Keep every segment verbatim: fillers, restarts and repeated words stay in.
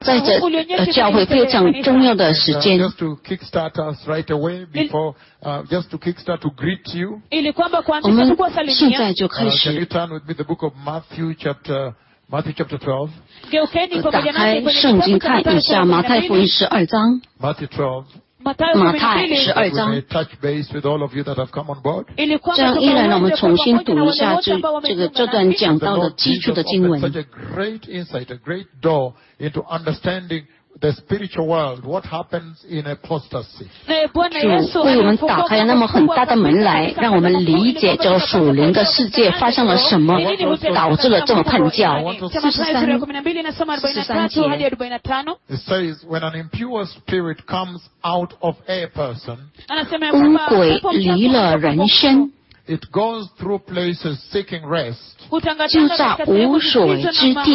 在这呃教会非常重要的时间。 Just to kickstart us right away before, uh, just to kickstart to greet you. 我们现在就开 Uh, can you 始 turn with me the book of Matthew chapter Matthew chapter twelve? 打开圣经看一下马太福音十二章。 Matthew twelve. 马太十二 We 章 may，touch base with all of you that have come on board. 这样一来呢，我们重新读一下这这个这段讲 The 到的 Lord 基础 Jesus 的经 opened 文。 such a great insight, a great door into understanding the spiritual world, what happens in apostasy. 主为我们打开那么很大的门来，让我们理解这个属灵的世界发生了什么，导致了这么叛教。四十三四十三节， It says, when an impure spirit comes out of a person, 污鬼离了人身， it goes through places seeking rest 就在无水之地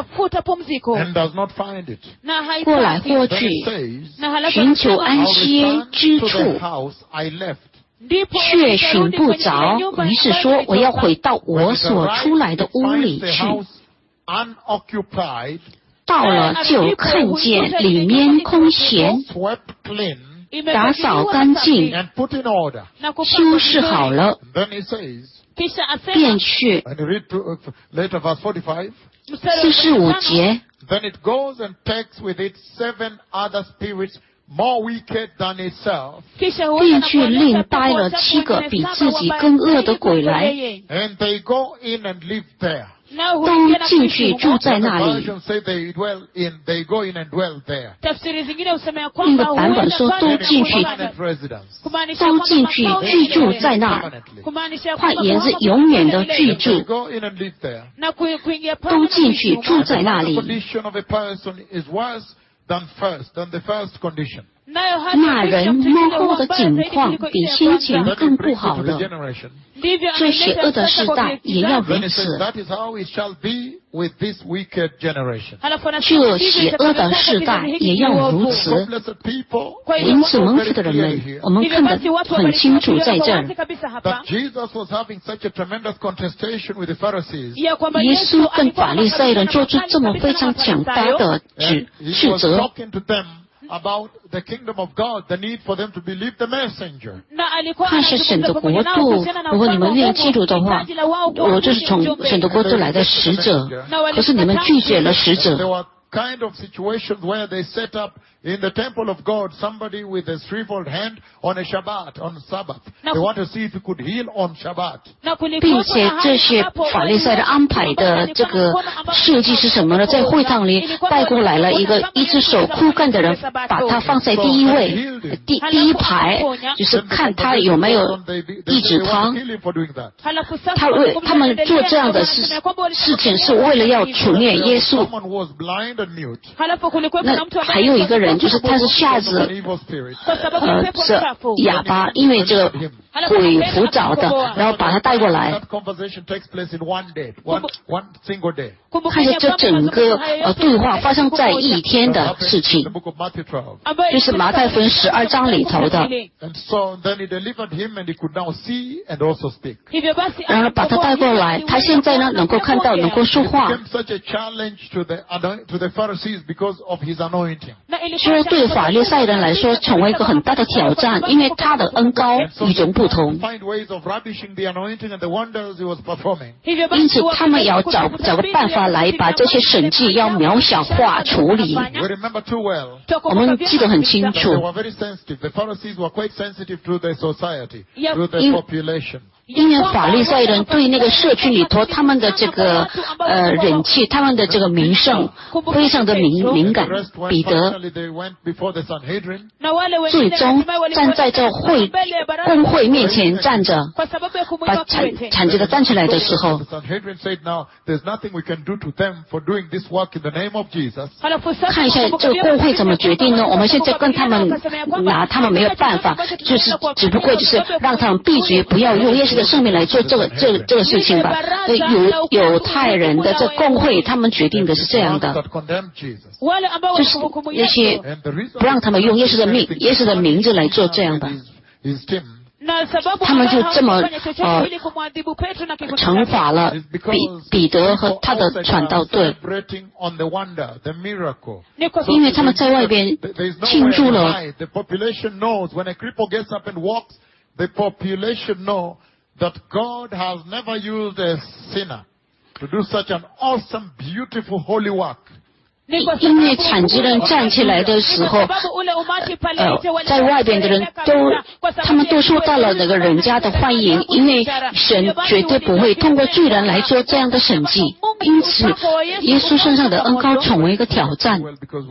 and does not find it. 过来过 Then 去， it says, 寻求安 I'll 歇 return 之 to the 处， house I left. 却寻不着。于是说，我要回到我 When it 所 arrives, 出来的 it 屋 finds 里 the 去。 house unoccupied, 到了就看见里面空闲， swept clean, 打扫干净， and put in order. 修饰好了， And then it says, 便去。 and you read to, uh, later verse forty-five, 四十五节， then it goes and takes with it seven other spirits more wicked than itself, 便去另带了七个比自己更恶的鬼来， and they go in and live there. 都进去住在 The 那里。 version say they dwell in, they go in and dwell there. 另一个版本说都进去， Permanent residence. 都进去居住在那， Permanently. 换言是永远的居 They 住， go in and live there. 都进去住在那 The 里。 condition of a person is worse than first, than the first condition. 那人幕后的境况比先前 That 更 will 不 bring 好 it to the 了。 generation. 这邪恶的时代也要 Then 如 it says 此。 that is how it shall be with this wicked generation. 这邪恶的世代也要如 So 此。 blessed people, 因此蒙福的人们，我们看得很清楚在这儿。 that Jesus was having such a tremendous contestation with the Pharisees. 耶稣跟法利赛人做出这么非常强大的 And 指 he 斥 was 责， talking to them about the kingdom of God, the need for them to believe the messenger. 看是神的国度。如果你们愿意记住的话，我就是从神的国度来的使者，可是你们拒绝了使 There 者。 were kind of situations where they set up in the temple of God somebody with a shriveled hand on a Shabbat, on Sabbath. They want to see if he could heal on Shabbat. 并且这些法利赛人安排的这个设计是什么呢？在会堂里带过来了一个一只手枯干的人，把他放在第一位，第第一排，就是看他有没有 They, they, 一指 they want 汤 to。kill him for doing that. 他为他们做这样的事事情，是为了要除灭耶稣。 Someone was blind and mute. 那还有一个人，就是他是瞎 An 子， evil spirit. 呃，是哑巴，因为这个鬼扶找的，然后把他带过来。 That conversation takes place in one day, one, one single day. 看着这整个呃对话发生在一天的事 The 情， book of Matthew twelve. 就是马太福音十二章里头的。 And so then he delivered him and he could now see and also speak. 然后把他带过来，他现在呢能够看到，能够说 It 话。 became such a challenge to the, anoint- to the Pharisees because of his anointing. 虽然对法利赛人来说成为一个很大的挑战，因为他的恩高 And so 与众不 they 同， find ways of ravishing the anointing and the wonders he was performing. 因此他们要找找个办法来把这些神迹要渺小化处理。 We remember too well 我们记得很清 that they 楚， were very sensitive. The Pharisees were quite sensitive to the society, to the In- population. 因为法利赛人对那个社区里头他们的这个呃人气，他们的这个名声非常的敏敏 And 感 the rest went, 彼得 finally they went before the Sanhedrin. 最终站在这会公会面前站着，把铲铲子的站起来的时候， The Sanhedrin said, now, there's nothing we can do to them for doing this work in the name of Jesus. 看一下这个公会怎么决定呢？我们现在跟他们拿，他们没有办法，就是只不过就是让他们闭嘴，不要用耶稣的圣名来做这个这个这个事情吧。呃犹犹太人的这公会，他们决定的是这样 Ones 的， that condemned Jesus. 就是那些 And the reason 不让他们用耶稣的名耶稣的名字来做这样的。 his, his team 他们就这么呃惩罚了彼彼得和他的传道队，因为他们在外边庆祝了。 The population know that God has never used a sinner to do such an awesome, beautiful, holy work. 因为残疾人站起来的时候，呃，在外边的人都，他们都受到了那个人家的欢迎，因为神绝对不会通过罪人来做这样的审计，因此，耶稣身上的恩膏成为一个挑战。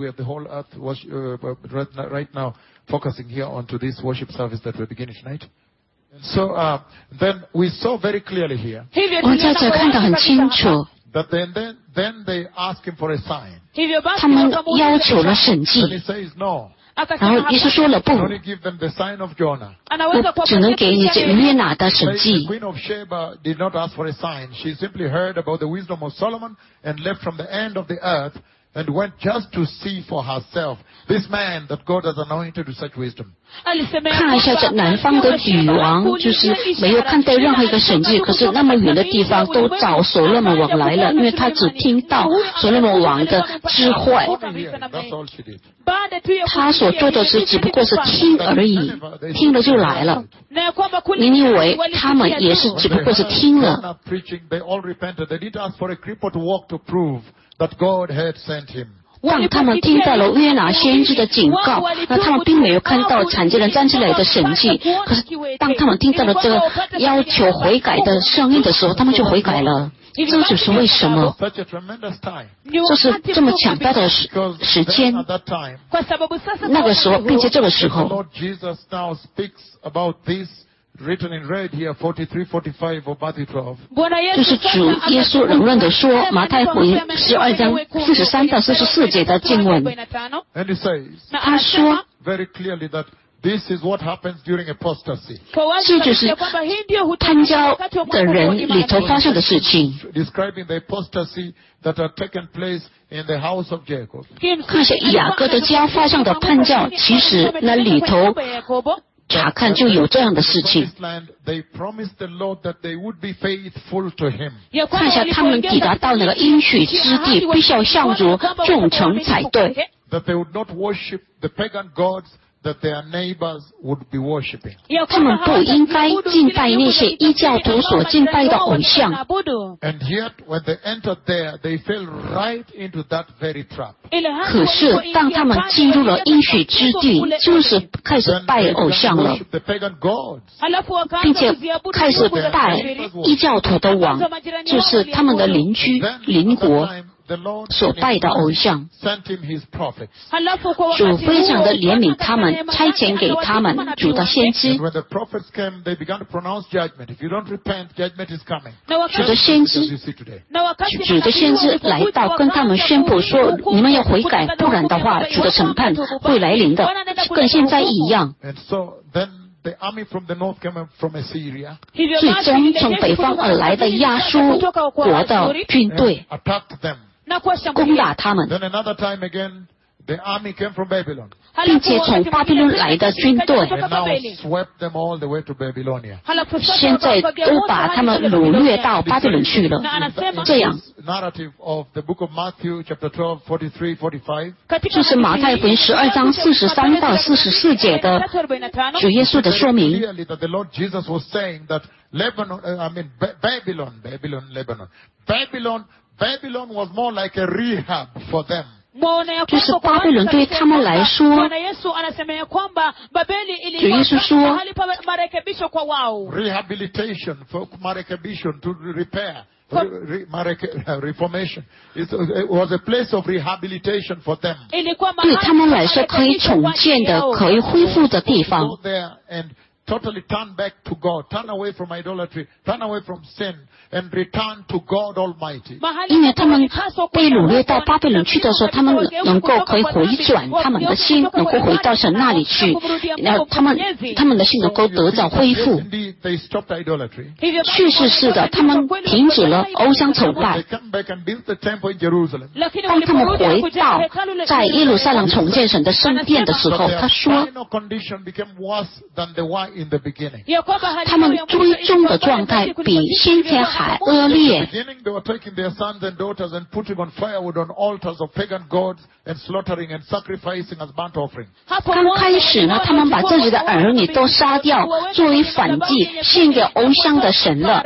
Focusing here onto this worship service that we're beginning tonight. And so, uh, then we saw very clearly here. 我们在这看得很清楚。 That then, then, then they ask him for a sign. 他们要求了审计。 Then he says no. 然后耶稣说了不， Only give them the sign of Jonah. 我只能给你这约拿的审计。 The Queen of Sheba did not ask for a sign. She simply heard about the wisdom of Solomon and left from the end of the earth and went just to see for herself this man that God has anointed with such wisdom. 看一下这南方的女王，就是没有看到任何一个神迹，可是那么远的地方都找所罗门王来了，因为他只听到所罗门王的智慧。他所做的是只不过是听而已，听了就来了。你以为他们也是只不过是听了？ That God had sent him. 让他们听到了约拿先知的警告，那他们并没有看到残疾人站起来的神迹。可是当他们听到了这个要求悔改的声音的时候，他们就悔改了。这就是为什么，这是这么强大的时时间。那个时候，并且这个时候。 Written in red here, forty-three, forty-five of Matthew twelve. 就是主耶稣仍然的说，马太福音十二章四十三到四十四节的经文。 And he says, 他说 very clearly that this is what happens during apostasy. 这就是叛教的人里头发生的事情。 Describing the apostasy that had taken place in the house of Jacob. 看下雅各的家发生的叛教，其实那里头。查看就有这样的事情。看一下他们抵达到那个应许之地，必须要向主忠诚才对。 That their neighbors would be worshiping. 他们不应该敬拜那些异教徒所敬拜的偶像。 And yet, when they entered there, they fell right into that very trap. 可是当他们进入了应许之地，就是开始拜偶像了，并且开始拜异教徒的王，就是他们的邻居邻国所拜的偶像。主非常的怜悯他们，差遣给他们主的先知。主的先知，主的先知来到，跟他们宣布说：你们要悔改，不然的话，主的审判会来临的，跟现在一样。 The army from the north came from Assyria. 最终从北方而来的亚述国的军队 attacked them. 攻打他们。 Then another time again, the army came from Babylon. 并且从巴比伦来的军队 And now swept them all the way to Babylonia. 现在都把他们掳掠到巴比伦去了。这样 narrative of the book of Matthew chapter twelve, forty-three, forty-five. 这是马太福音十二章四十三到四十四节的主耶稣的说明。 Clearly that the Lord Jesus was saying that Lebanon, uh, I mean Babylon, Babylon, Lebanon, Babylon, Babylon was more like a rehab for them. 就是巴比伦对他们来说，主耶稣说 rehabilitation for marekebisho to repair. Re, re, reformation. It was a place of rehabilitation for them. 对他们来说可以重建的、可以恢复的地方。 Go there and totally turn back to God, turn away from idolatry, turn away from sin, and return to God Almighty. 因为他们被掳掠到巴比伦去的时候，他们能够可以回转他们的心，能够回到神那里去，然后他们他们的心能够得到恢复。 They stopped idolatry. 确实是的，他们停止了偶像崇拜。 They come back and build the temple in Jerusalem. 当他们回到在耶路撒冷重建神的圣殿的时候，他说。 Final condition became worse than the in the beginning. 他们追踪的状态比先前还恶劣。 Beginning, they were taking their sons and daughters and putting on firewood on altars of pagan gods and slaughtering and sacrificing as burnt offering. 刚开始呢，他们把自己的儿女都杀掉，作为反祭，献给偶像的神了。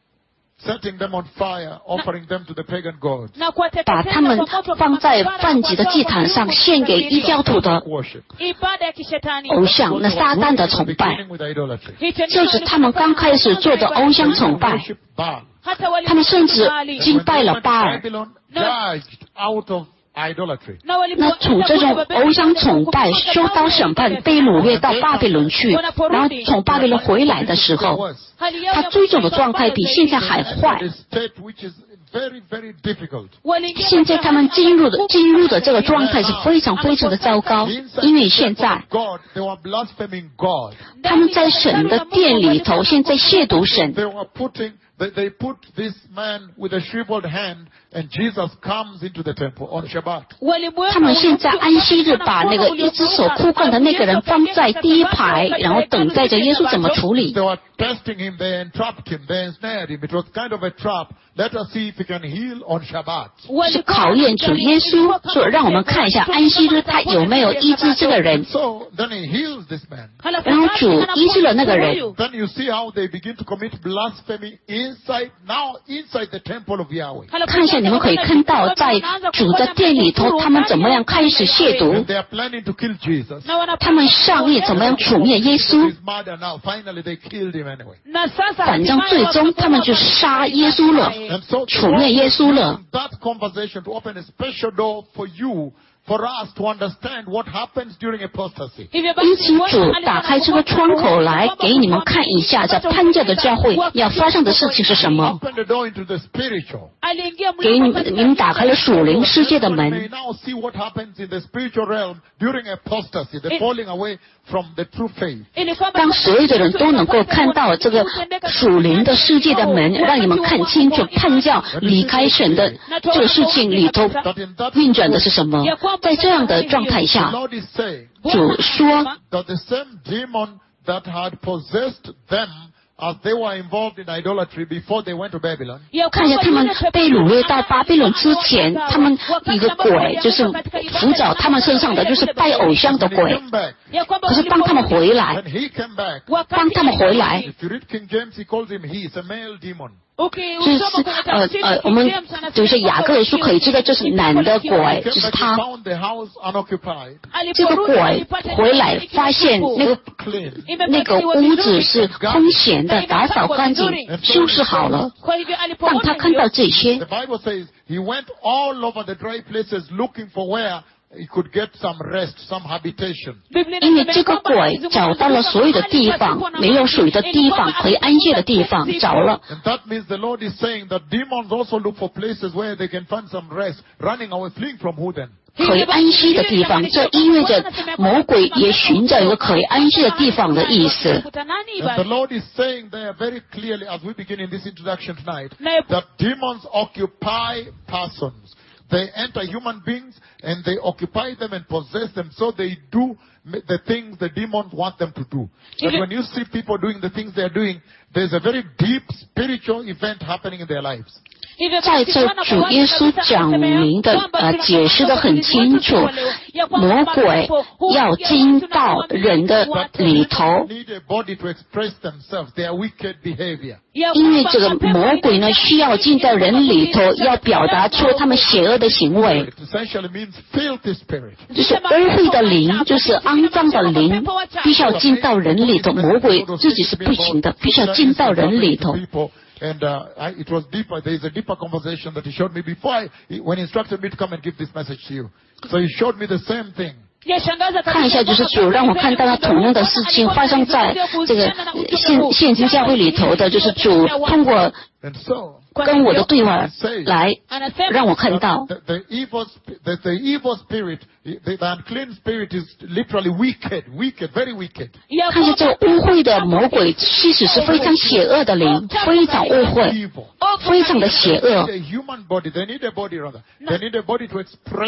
Setting them on fire, offering them to the pagan gods. 把他们放在犯祭的祭坛上，献给异教徒的 Worship. 偶像，那撒旦的崇拜， Beginning with idolatry. 就是他们刚开始做的偶像崇拜。 Worship Baal. 他们甚至敬拜了巴尔。 Babylon judged out of idolatry. 那从这种偶像崇拜受到审判，被掳掠到巴比伦去，然后从巴比伦回来的时候，他追走的状态比现在还坏。 A state which is very, very difficult. 现在他们进入的进入的这个状态是非常非常的糟糕，因为现在 God, they were blaspheming God. 他们在神的殿里头，现在亵渎神。 They were putting, they, they put this man with a shriveled hand, and Jesus comes into the temple on Shabbat. 他们现在安息日把那个一只手枯干的那个人放在第一排，然后等待着耶稣怎么处理。 They were testing him, they entrapped him, they ensnared him. It was kind of a trap. Let us see if he can heal on Shabbat. 是考验主耶稣，说让我们看一下安息日他有没有医治这个人。 So then he heals this man. 然后主医治了那个人。 Then you see how they begin to commit blasphemy inside, now inside the temple of Yahweh. 看一下，你们可以看到，在主的殿里头，他们怎么样开始亵渎。 And they are planning to kill Jesus. 他们上意怎么样处灭耶稣。 He's murder now. Finally, they killed him anyway. 反正最终他们就杀耶稣了， And so 处灭耶稣了。 that conversation to open a special door for you, for us to understand what happens during apostasy. 因此主打开这个窗口来给你们看一下，在潘教的教会要发生的事情是什么。 Open the door into the spiritual. 给你们你们打开了属灵世界的 You 门。 may now see what happens in the spiritual realm during apostasy, the falling away from the true faith. 当所有的人都能够看到这个属灵的世界的门，让你们看清楚叛教离开神的这个事情里头运转的是什么。在这样的状态 The 下， Lord is saying 主说 that the same demon that had possessed them as they were involved in idolatry before they went to Babylon, 看一下他们被掳掠到巴比伦之前，他们一个鬼就是辅佐他们身上的就是拜偶像的 he 鬼。 came back. 可是当他们回来 When，he came back, 当他们回来， if you read King James, he calls him he. It's a male demon. 就是呃呃，我们就是雅各书可以知道，这是男的鬼， He 就 came 是 back, he 他。 found the house unoccupied, 这个鬼回来发现那个 clean. 那个屋子是空闲的，打扫干净，修饰好了。当他看到这些 The，Bible says he went all over the dry places looking for where he could get some rest, some habitation. 因为这个鬼找到了所有的地方，没有水的地方，可以安歇的地方，找了。 And that means the Lord is saying that demons also look for places where they can find some rest, running away, fleeing from who then? 可以安息的地方，这意味着魔鬼也寻找一个可以安息的地方的意思。 And the Lord is saying there very clearly as we begin in this introduction tonight that demons occupy persons. They enter human beings and they occupy them and possess them, so they do the things the demons want them to do. But when you see people doing the things they are doing, there's a very deep spiritual event happening in their lives. 在这主耶稣讲明的呃解释的很清楚，魔鬼要进到人的里头， Need a body to express themselves, their wicked behavior. 因为这个魔鬼呢需要进到人里头，要表达出他们邪恶的行为， It essentially means filthy spirit. 就是污秽的灵，就是肮脏的灵，必须要进到人里头。魔鬼自己是不行的，必须要进到人里头。 People, and uh, I, it was deeper. There is a deeper conversation that he showed me before I, he, when he instructed me to come and give this message to you. So he showed me the same thing. 看一下，就是主让我看到了同样的事情发生在这个现现今教会里头的，就是主通过 And so 跟我的对话来让我看到。 the, the evil, sp- the, the evil spirit, the, the unclean spirit is literally wicked, wicked, very wicked. 看一下这个污秽的魔鬼，其实是非常邪恶的灵，非常污秽， Evil. 非常的邪恶 They。need a human body. They need a body rather. They need a body to express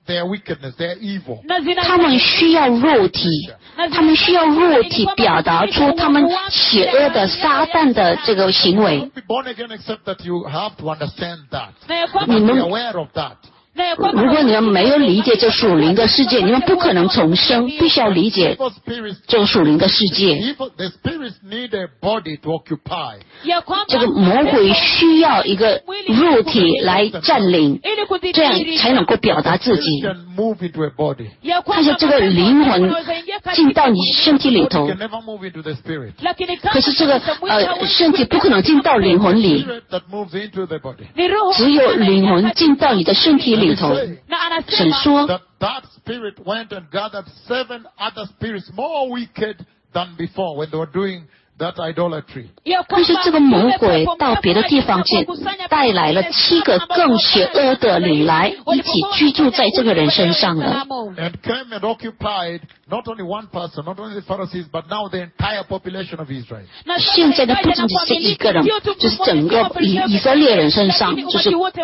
their wickedness, their evil. 他们需要肉体，他们需要肉体表达出他们邪恶的撒旦的这个行为。 Be born again except that you have to understand that. 你 You must 们 be aware of that. 如果你们没有理解这属灵的世界，你们不可能重生，必须要理解 Evil spirits, 这属灵的世界。 evil, the spirits need a body to occupy. 这个魔鬼需要一个肉体来占领，这样才能够表达自己。 Can move into a body. 但是这个灵魂进到你身体里 You 头， can never move into the spirit. 可是这个呃身体不可能进到灵魂里， Spirit that moves into the body. 只有灵魂进到你的身体里头。神说， That that spirit went and gathered seven other spirits more wicked than before when they were doing that idolatry. 但是这个魔鬼到别的地方去，带来了七个更邪恶的灵来，一起居住在这个人身上了。 And came and occupied not only one person, not only the Pharisees, but now the entire population of Israel. 现在呢，不仅仅是一个人，就是整个以以色列人身上，就是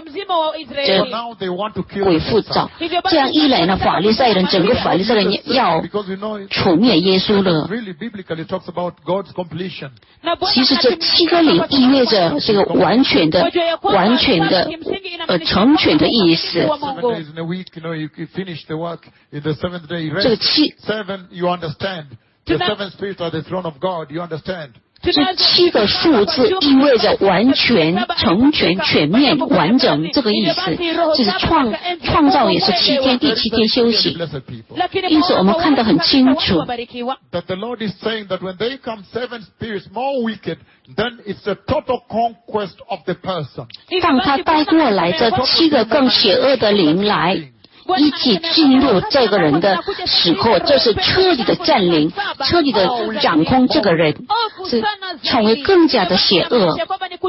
So now they want to kill 鬼附照。这样一来呢，法利赛人整个法利赛人要 because you know it 除灭耶稣了。 really biblically talks about God's completion. 其实这七个灵意味着这个完全的、完全的、呃成全的意思。 Seven days in a week, you know, you, you finish the work in the seventh day. 这个 Rest. 七 Seven, you understand. The seven spirits are the throne of God. You understand. 这七个数字意味着完全、成全、全面、完整这个意思，就是创创造也是七天，第七天休息。 Blessed people. 因此我们看得很清楚， That the Lord is saying that when they come seven spirits more wicked, then it's a total conquest of the person. 当他带过来这七个更邪恶的灵来，一起进入这个人的时候，就是彻底的占领，彻底的掌控这个人，是成为更加的邪恶。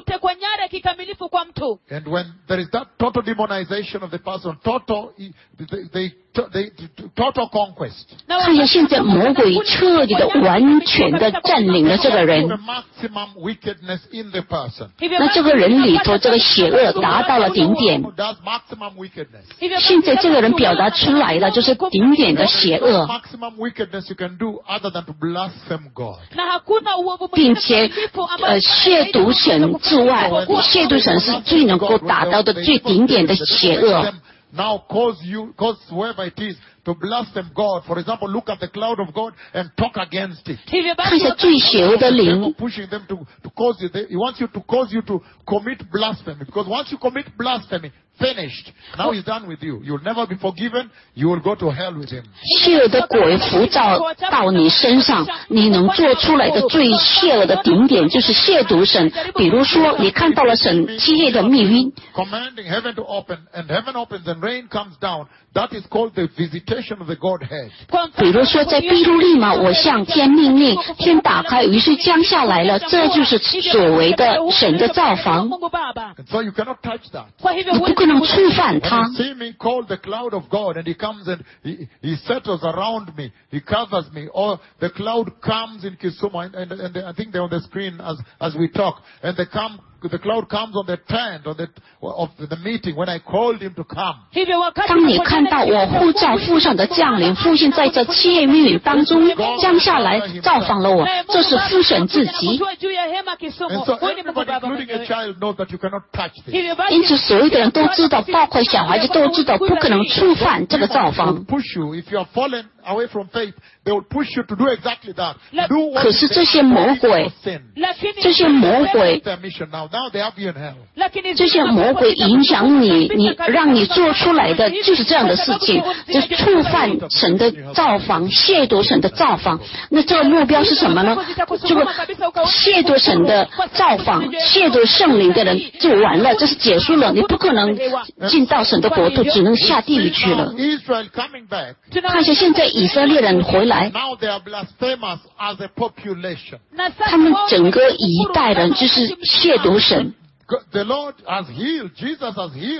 And when there is that total demonization of the person, total, they, they, they, total conquest. 看见现在魔鬼彻底的、完全的占领了这个人， The maximum wickedness in the person. 那这个人里头这个邪恶达到了顶点。 Who does maximum wickedness? 现在这个人表达出来的就是顶点的邪恶， Maximum wickedness you can do other than to blaspheme God. 并且呃亵渎神之外，亵渎神是最能够达到的最顶点的邪恶。 Now cause you, cause whoever it is to blaspheme God. For example, look at the cloud of God and talk against it. 看一下最邪恶的灵， Pushing them to, to cause you, they, he wants you to cause you to commit blasphemy. Because once you commit blasphemy, finished. Now he's done with you. You'll never be forgiven. You will go to hell with him. 邪恶的鬼浮躁到你身上，你能做出来的最邪恶的顶点就是亵渎神。比如说，你看到了神漆黑的密云， Commanding heaven to open, and heaven opens and rain comes down. That is called the visitation of the Godhead. 比如说在庇卢利嘛，我向天命令，天打开，于是降下来了，这就是所谓的神的造访。 And so you cannot touch that. 你不可能触犯 When 它。 you see me call the cloud of God and he comes and he, he settles around me, he covers me, or the cloud comes in Kisumu, and, and, and I think they're on the screen as, as we talk, and they come, the cloud comes on the tent of the, of the meeting when I called him to come. 当你看到我呼召父上的降临，父亲在这七夜密云当中降下来造访了我，这是父神自己。 And so everybody, including a child, knows that you cannot touch this. 因此，所有的人都知道，包括小孩子都知道，不可能触犯这个造 They 访 will。push you. If you are fallen away from faith, they will push you to do exactly that. Do what 可是这些魔鬼， sin. 这些魔鬼， Their mission now. Now they have you in hell. 这些魔鬼影响你，你让你做出来的就是这样的事情，就触犯神的造访，亵渎神的造访。那这个目标是什么呢？这个亵渎神的造访，亵渎圣灵的人就完了，这是结束了，你不可能进到神的国度，只能下地狱去了。 Israel coming back. 看一下现在以色列人回来， Now they are blasphemous as a population. 他们整个一代人就是亵渎神。 The Lord has healed, Jesus has healed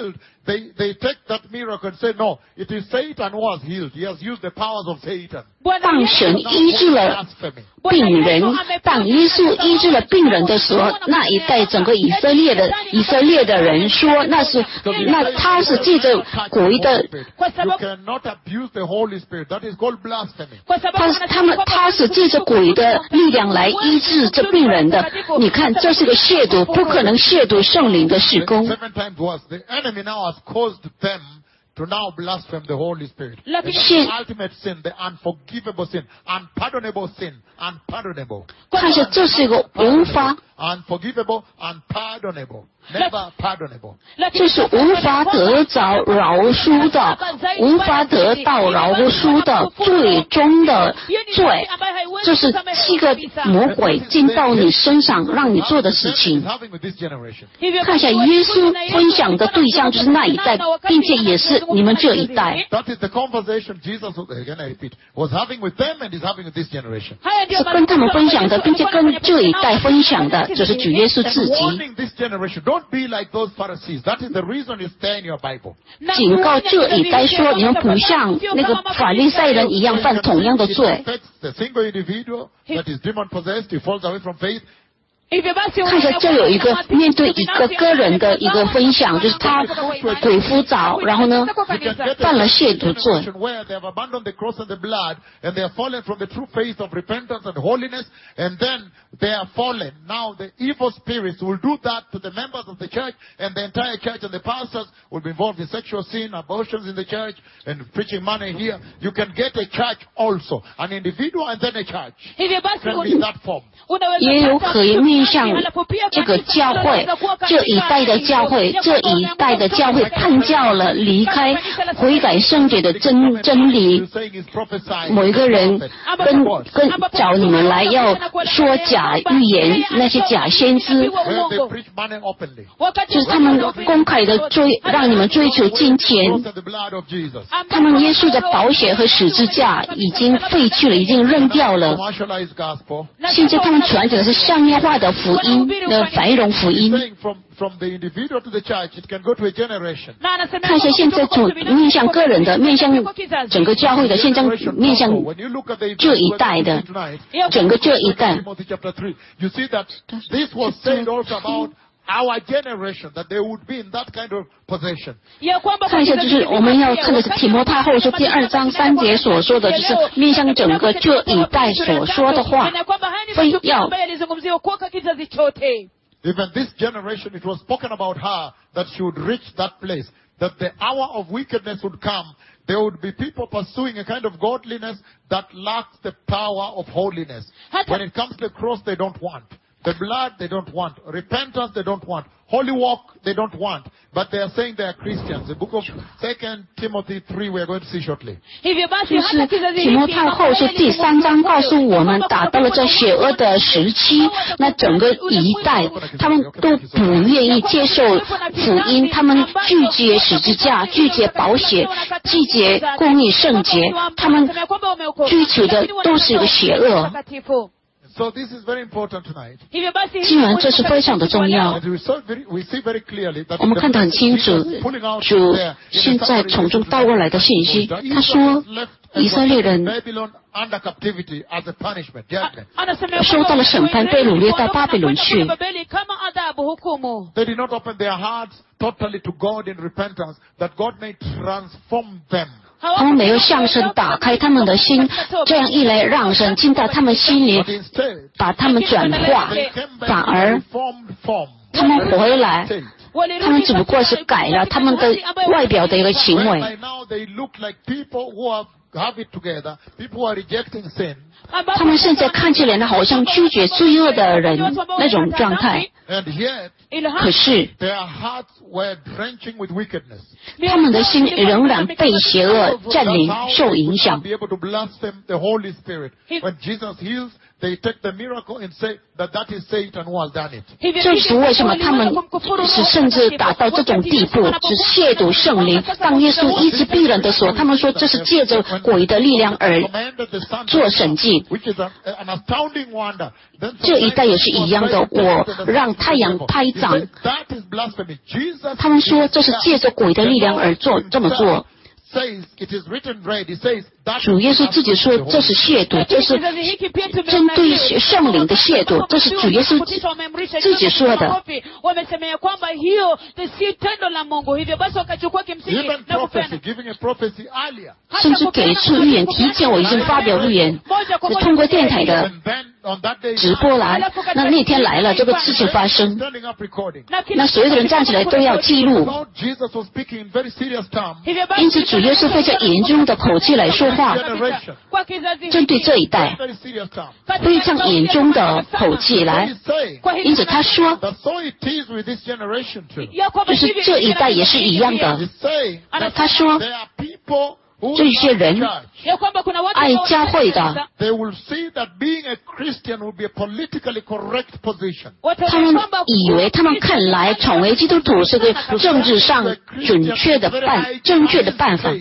they, they take that miracle and say, no, it is Satan who has healed. He has used the powers of Satan. 当神医治了病人，当耶稣医治了病人的时候，那一代整个以色列的以色列的人说，那是那他是借着鬼的， You cannot abuse the Holy Spirit. That is called blasphemy. 他他们他是借着鬼的力量来医治这病人的。你看，这是个亵渎，不可能亵渎圣灵的事工。 Seven times worse. The enemy now has caused them to now blaspheme the Holy Spirit. The ultimate sin, the unforgivable sin, unpardonable sin, unpardonable. 看下，这是一个无法 unforgivable, unpardonable, never pardonable. 这是无法得着饶恕的，无法得到饶恕的最终的罪。这是七个魔鬼进到你身上让你做的事情。看一下耶稣分享的对象就是那一代，并且也是你们这一代。 That is the conversation Jesus, again I repeat, was having with them and is having with this generation. 是跟他们分享的，并且跟这一代分享的，就是主耶稣自己。 Warning this generation, don't be like those Pharisees. That is the reason it's there in your Bible. 警告这一代说，你们不像那个法利赛人一样犯同样的罪。 The single individual that is demon possessed, he falls away from faith. 看一下，这有一个面对一个个人的一个分享，就是他鬼夫早，然后呢犯了亵渎罪。 Where they have abandoned the cross and the blood, and they have fallen from the true faith of repentance and holiness, and then they are fallen. Now the evil spirits will do that to the members of the church, and the entire church, and the pastors will be involved in sexual sin, abortions in the church, and preaching money here. You can get a church also, an individual and then a church. It can be in that form. 也有可以面向这个教会，这一代的教会，这一代的教会叛教了，离开悔改圣洁的真真理。某一个人跟跟找你们来要说假预言，那些假先知，就是他们公开的追，让你们追求金钱。他们耶稣的宝血和十字架已经废去了，已经扔掉了。现在他们传讲的是商业化的福音的繁荣福音。看一下现在从面向个人的，面向整个教会的，现在面向这一代的，整个这一代。 Our generation, that they would be in that kind of possession. 看一下，就是我们要看的是提摩太后书第二章三节所说的，就是面向整个这一代所说的话，非要。 Even this generation, it was spoken about her that she would reach that place, that the hour of wickedness would come. There would be people pursuing a kind of godliness that lacks the power of holiness. When it comes to the cross, they don't want. The blood, they don't want. Repentance, they don't want. Holy walk, they don't want. But they are saying they are Christians. The book of Second Timothy three, we are going to see shortly. 就是提摩太后书第三章告诉我们，达到了这邪恶的时期，那整个一代，他们都不愿意接受福音，他们拒绝十字架，拒绝宝血，拒绝公义圣洁，他们追求的都是一个邪恶。 So this is very important tonight. 今晚这是非常的重要。我们看得很清楚，主现在从中倒过来的信息。他说，以色列人受到了审判，被掳掠到巴比伦去。 They did not open their hearts totally to God in repentance, that God may transform them. 他们没有向神打开他们的心，这样一来让神进到他们心里，把他们转化，反而他们回来，他们只不过是改了他们的外表的一个行为。他们现在看起来呢，好像拒绝罪恶的人那种状态。可是，他们的心仍然被邪恶占领、受影响。 they take the miracle and say that that is Satan who has done it. 这是为什么他们是甚至达到这种地步，是亵渎圣灵。当耶稣医治病人的时候，他们说这是借着鬼的力量而做神迹。这一代也是一样的，我让太阳拍掌，他们说这是借着鬼的力量而做这么做。主耶稣自己说这是亵渎，这是针对圣灵的亵渎，这是主耶稣自己说的。甚至给出预言，提前我已经发表预言，通过电台的直播来，那那天来了这个事情发生，那所有的人站起来都要记录。因此主耶稣非常严重的口气来说话，针对这一代非常严重的口气来。因此他说就是这一代也是一样的。他说这些人爱教会的，他们以为他们看来成为基督徒是个政治上准确的办正确的办法。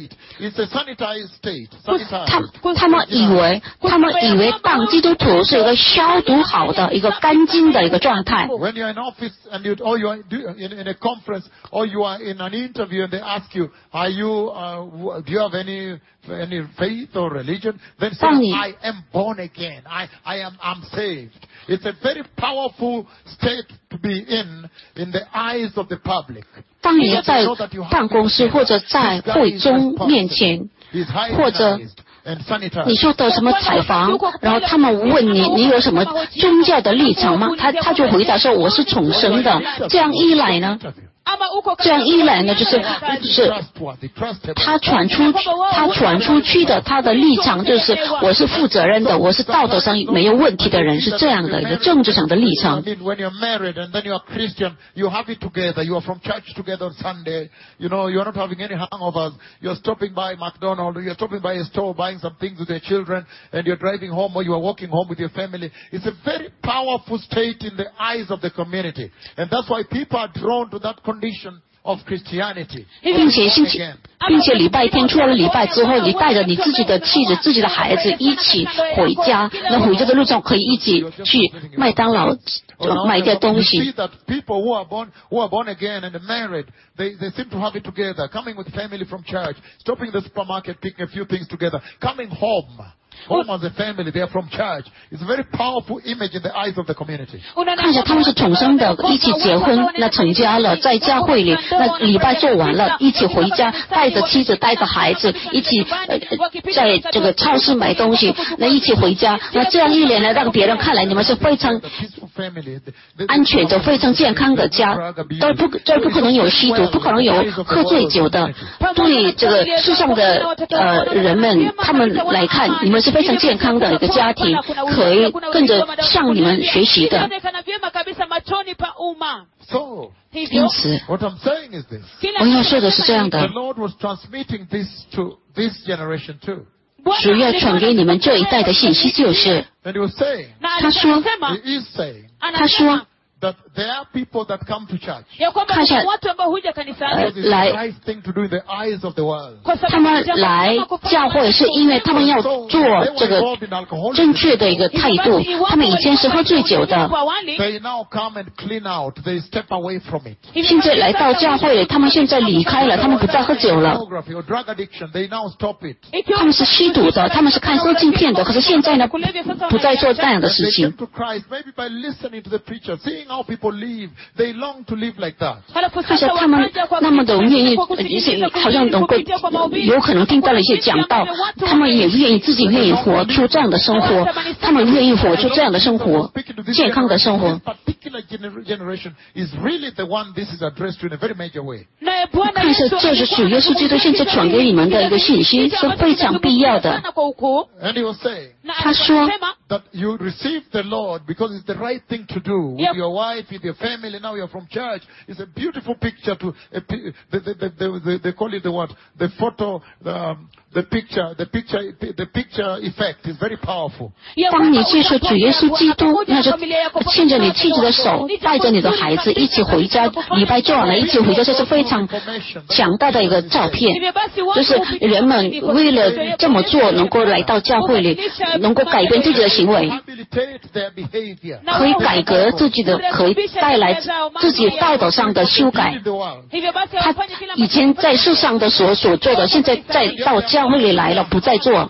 他他们以为他们以为当基督徒是一个消毒好的一个干净的一个状态。Any, any faith or religion, then say, I am born again. I, I am, I'm saved. It's a very powerful state to be in, in the eyes of the public. 当你在办公室或者在会中面前，或者你受到什么采访，然后他们问你，你有什么宗教的立场吗？他他就回答说，我是重生的。这样一来呢？这样一来呢，就是就是他传出他传出去的他的立场就是我是负责任的，我是道德上没有问题的人，是这样的一个政治上的立场。When you're married and then you're Christian, you have it together. You are from church together on Sunday. You know, you're not having any hangovers. You're stopping by McDonald's. You're stopping by a store, buying some things with your children, and you're driving home or you are walking home with your family. It's a very powerful state in the eyes of the community, and that's why people are drawn to that condition of Christianity. 并且星期，并且礼拜天出了礼拜之后，你带着你自己的妻子、自己的孩子一起回家。那回家的路上可以一起去麦当劳买点东西。See that people who are born who are born again and married, they they seem to have it together. Coming with family from church, stopping the supermarket, picking a few things together, coming home. Home as a family, they are from church. It's a very powerful image in the eyes of the community. 看一下他们是重生的，一起结婚，那成家了，在教会里，那礼拜做完了，一起回家，带着妻子，带着孩子，一起呃在这个超市买东西，那一起回家，那这样一年呢，让别人看来你们是非常安全的、非常健康的家，都不这不可能有吸毒，不可能有喝醉酒的。对这个世上的呃人们，他们来看，你们是非常健康的一个家庭，可以跟着向你们学习的。因此，我要说的是这样的。主要传给你们这一代的信息就是，他说，他说。That there are people that come to church. 看一下，呃，来，他们来教会是因为他们要做这个正确的一个态度。他们以前是喝醉酒的，现在来到教会，他们现在离开了，他们不再喝酒了。他们是吸毒的，他们是看色情片的，可是现在呢，不再做这样的事情。How people live, they long to live like that. 看下他们那么的愿意，好像能够有可能听到了一些讲道，他们也愿意自己愿意活出这样的生活，他们愿意活出这样的生活，健康的生活。 generation is really the one this is addressed to in a very major way. 但是这是主耶稣基督现在传给你们的一个信息，是非常必要的。 And he was saying 他说 that you receive the Lord because it's the right thing to do with your wife, with your family. Now you're from church. It's a beautiful picture to a, the, the, the, the, they call it the what? The photo, the, um, the picture, the picture, the picture effect is very powerful. 当你接受主耶稣基督，那就牵着你妻子的手，带着你的孩子一起回家，礼拜做完了一起回家，这是非常强大的一个照片。就是人们为了这么做，能够来到教会里，能够改变自己的行为，可以改革自己的，可以带来自己道德上的修改。他以前在世上的所所做的，现在在到教会里来了，不再做。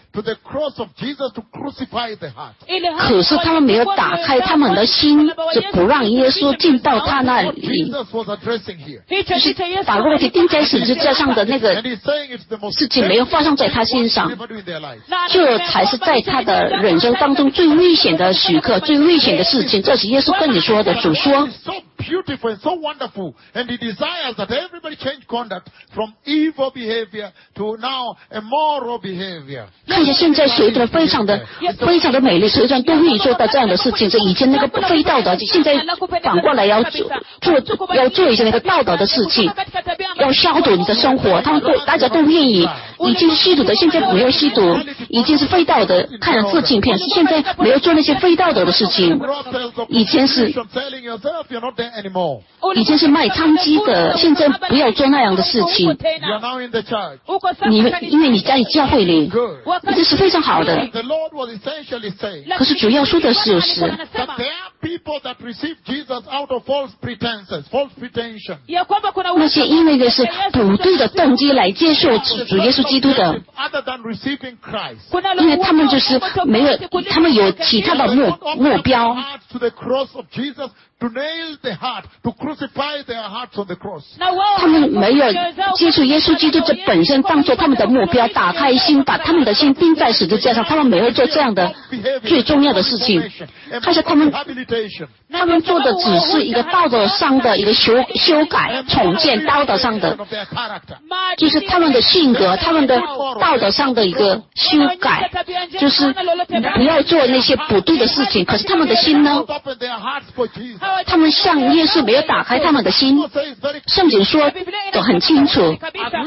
可是他们没有打开他们的心，就不让耶稣进到他那里，就是把肉体钉在十字架上的那个事情没有发生在他身上，这才是在他的人生当中最危险的时刻，最危险的事情。这是耶稣跟你说的，主说。 Beautiful and so wonderful, and he desires that everybody change conduct from evil behavior to now a moral behavior. 看见现在随着非常的非常的美丽，随着都会做到这样的事情。这以前那个非道德，现在反过来要做做要做一些那个道德的事情，要消毒你的生活。他们都大家都愿意，已经是吸毒的，现在没有吸毒，已经是非道德，看了色情片，现在没有做那些非道德的事情。以前是。以前是卖娼妓的，现在不要做那样的事情。你们因为你在教会里，这是非常好的。可是主要说的是是，那些因为的是不对的动机来接受主耶稣基督的，因为他们就是没有，他们有其他的目目标。 To nail the heart, to crucify their hearts on the cross. 他们没有接触耶稣基督这本身当作他们的目标，打开心，把他们的心钉在十字架上。他们没有做这样的最重要的事情。但是他们，他们做的只是一个道德上的一个修修改、重建道德上的，就是他们的性格、他们的道德上的一个修改，就是不要做那些不对的事情。可是他们的心呢？他们向耶稣没有打开他们的心，圣经说的很清楚。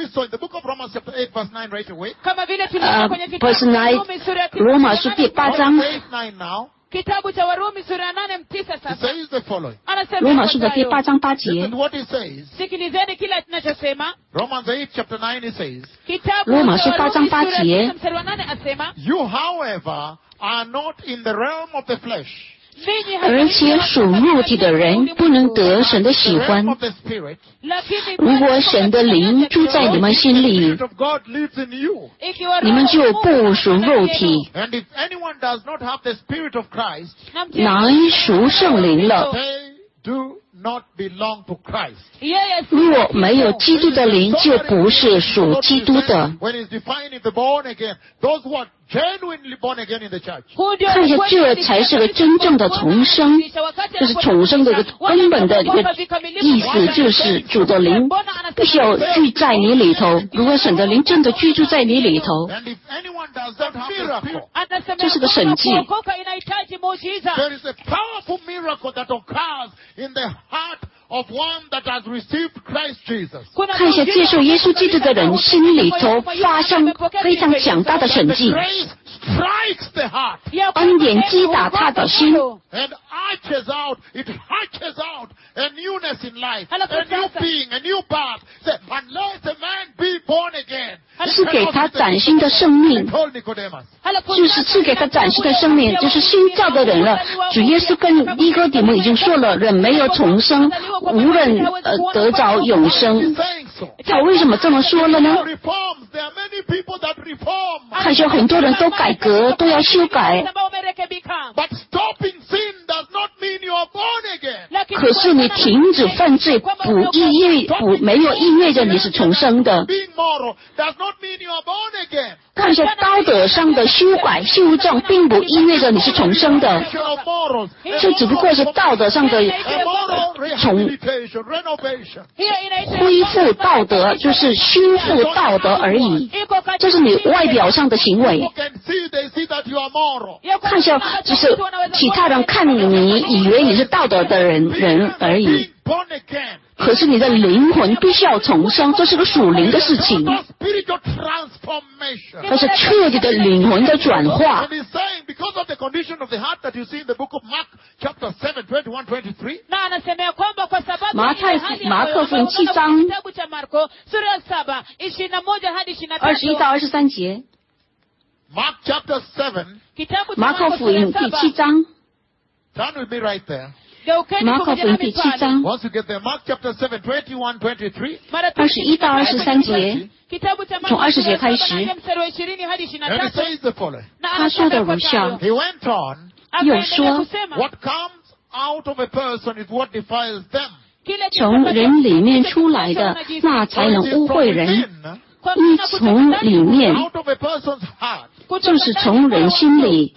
呃 ，verse nine， 罗马书第八章。 Kitabu cha Warumi sura ya nane tisa sasa. Anasema 罗马书的第八章八节。 Sikilizeni kila tunachosema. Romans eight chapter nine it says. 罗马书八章八节。 You however are not in the realm of the flesh. 而且属肉体的人不能得神的喜欢。如果神的灵住在你们心里，你们就不属肉体，乃属圣灵了。如果没有基督的灵，就不是属基督的。看一下，这才是个真正的重生，就是重生的一个根本的一个意思，就是主的灵必须要居在你里头。如果神的灵真的居住在你里头，这是个神迹。看一下接受耶稣基督的人心里头发生非常强大的神迹，恩典击打他的心，是给他崭新的生命，就是赐给他崭新的生命，就是新造的人了。主耶稣跟尼哥底母已经说了，人没有重生，无论呃得着永生。他为什么这么说了呢？看见很多人都改革，都要修改。可是你停止犯罪，不意味不没有意味着你是重生的。看一下道德上的修改修正，并不意味着你是重生的，这只不过是道德上的从恢复道德，就是修复道德而已。这是你外表上的行为。看一下，就是其他人看你，你以为你是道德的人人而已。可是你的灵魂必须要重生，这是个属灵的事情，这是彻底的灵魂的转化。马太马可福音七章二十一到二十三节。马可福音第七章。马可福音第七章二十一到二十三节，从二十节开始，他说的如下，又说，从人里面出来的，那才能污秽人。一从里面，就是从人心里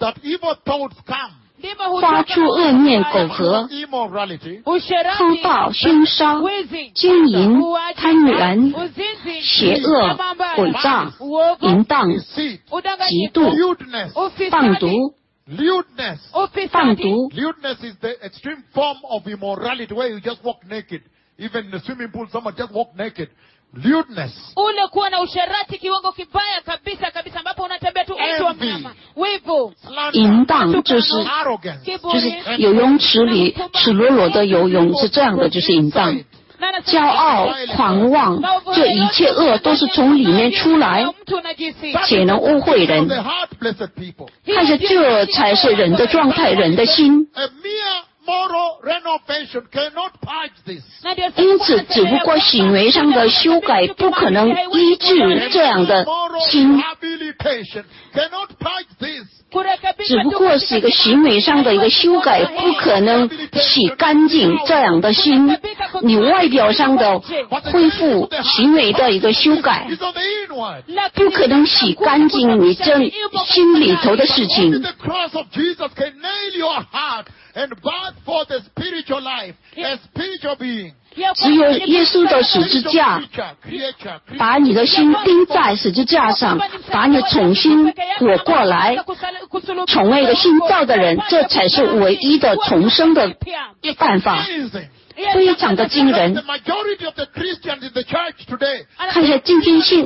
发出恶念、苟合、偷盗、凶杀、奸淫、贪婪、邪恶、诡诈、淫荡、嫉妒、放毒、放毒。 Lewdness is the extreme form of immorality where you just walk naked. Even in the swimming pool, someone just walk naked. Lewdness. Ule kuwa na usherati kiwango kibaya kabisa kabisa ambapo unatembea tu mtu wa mnyama. Wivu. 淫荡就是就是游泳池里赤裸裸的游泳，是这样的，就是淫荡。骄傲、狂妄，这一切恶都是从里面出来，且能污秽人。看着，这才是人的状态，人的心。因此，只不过行为上的修改不可能医治这样的心，只不过是一个行为上的一个修改，不可能洗干净这样的心。你外表上的恢复，行为的一个修改，不可能洗干净你这心里头的事情。只有耶稣的十字架把你的心钉在十字架上，把你重新活过来，从一个新造的人，这才是唯一的重生的办法，非常的惊人。看一下今天信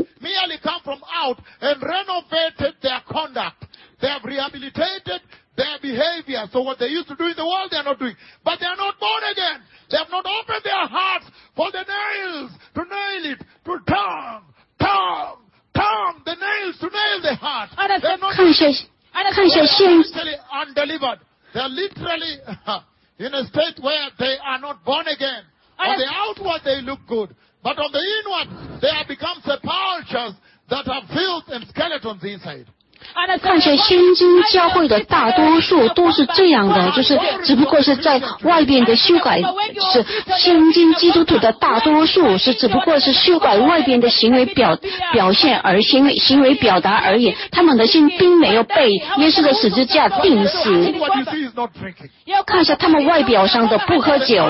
their behavior. So what they used to do in the world, they are not doing. But they are not born again. They have not opened their hearts for the nails to nail it, to tongue, tongue, tongue, the nails to nail the heart. They are not literally undelivered. They are literally in a state where they are not born again. On the outward they look good, but on the inward they have become sepulchres that have filth and skeletons inside. 看起来新经教会的大多数都是这样的，就是只不过是在外边的修改，是新经基督徒的大多数是只不过是修改外边的行为表表现而行为行为表达而已，他们的心并没有被耶稣的十字架钉死。看一下他们外表上的不喝酒，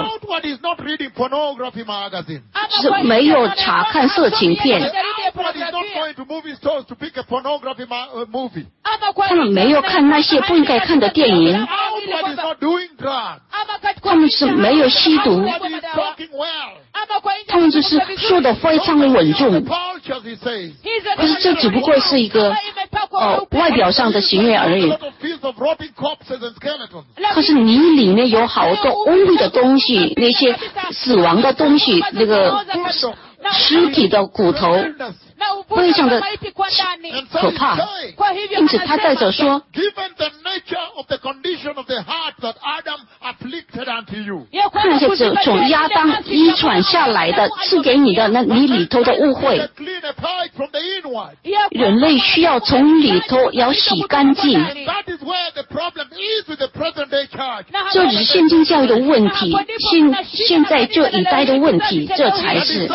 是没有查看色情片。他们没有看那些不应该看的电影，他们是没有吸毒，他们就是说的非常的稳重，可是这只不过是一个呃外表上的行为而已。可是你里面有好多污秽的东西，那些死亡的东西，那个尸体的骨头。非常的可怕，因此他在这说，看一下这从亚当遗传下来的赐给你的那你里头的污秽，人类需要从里头要洗干净。这只是现今教育的问题，现现在这一代的问题，这才是。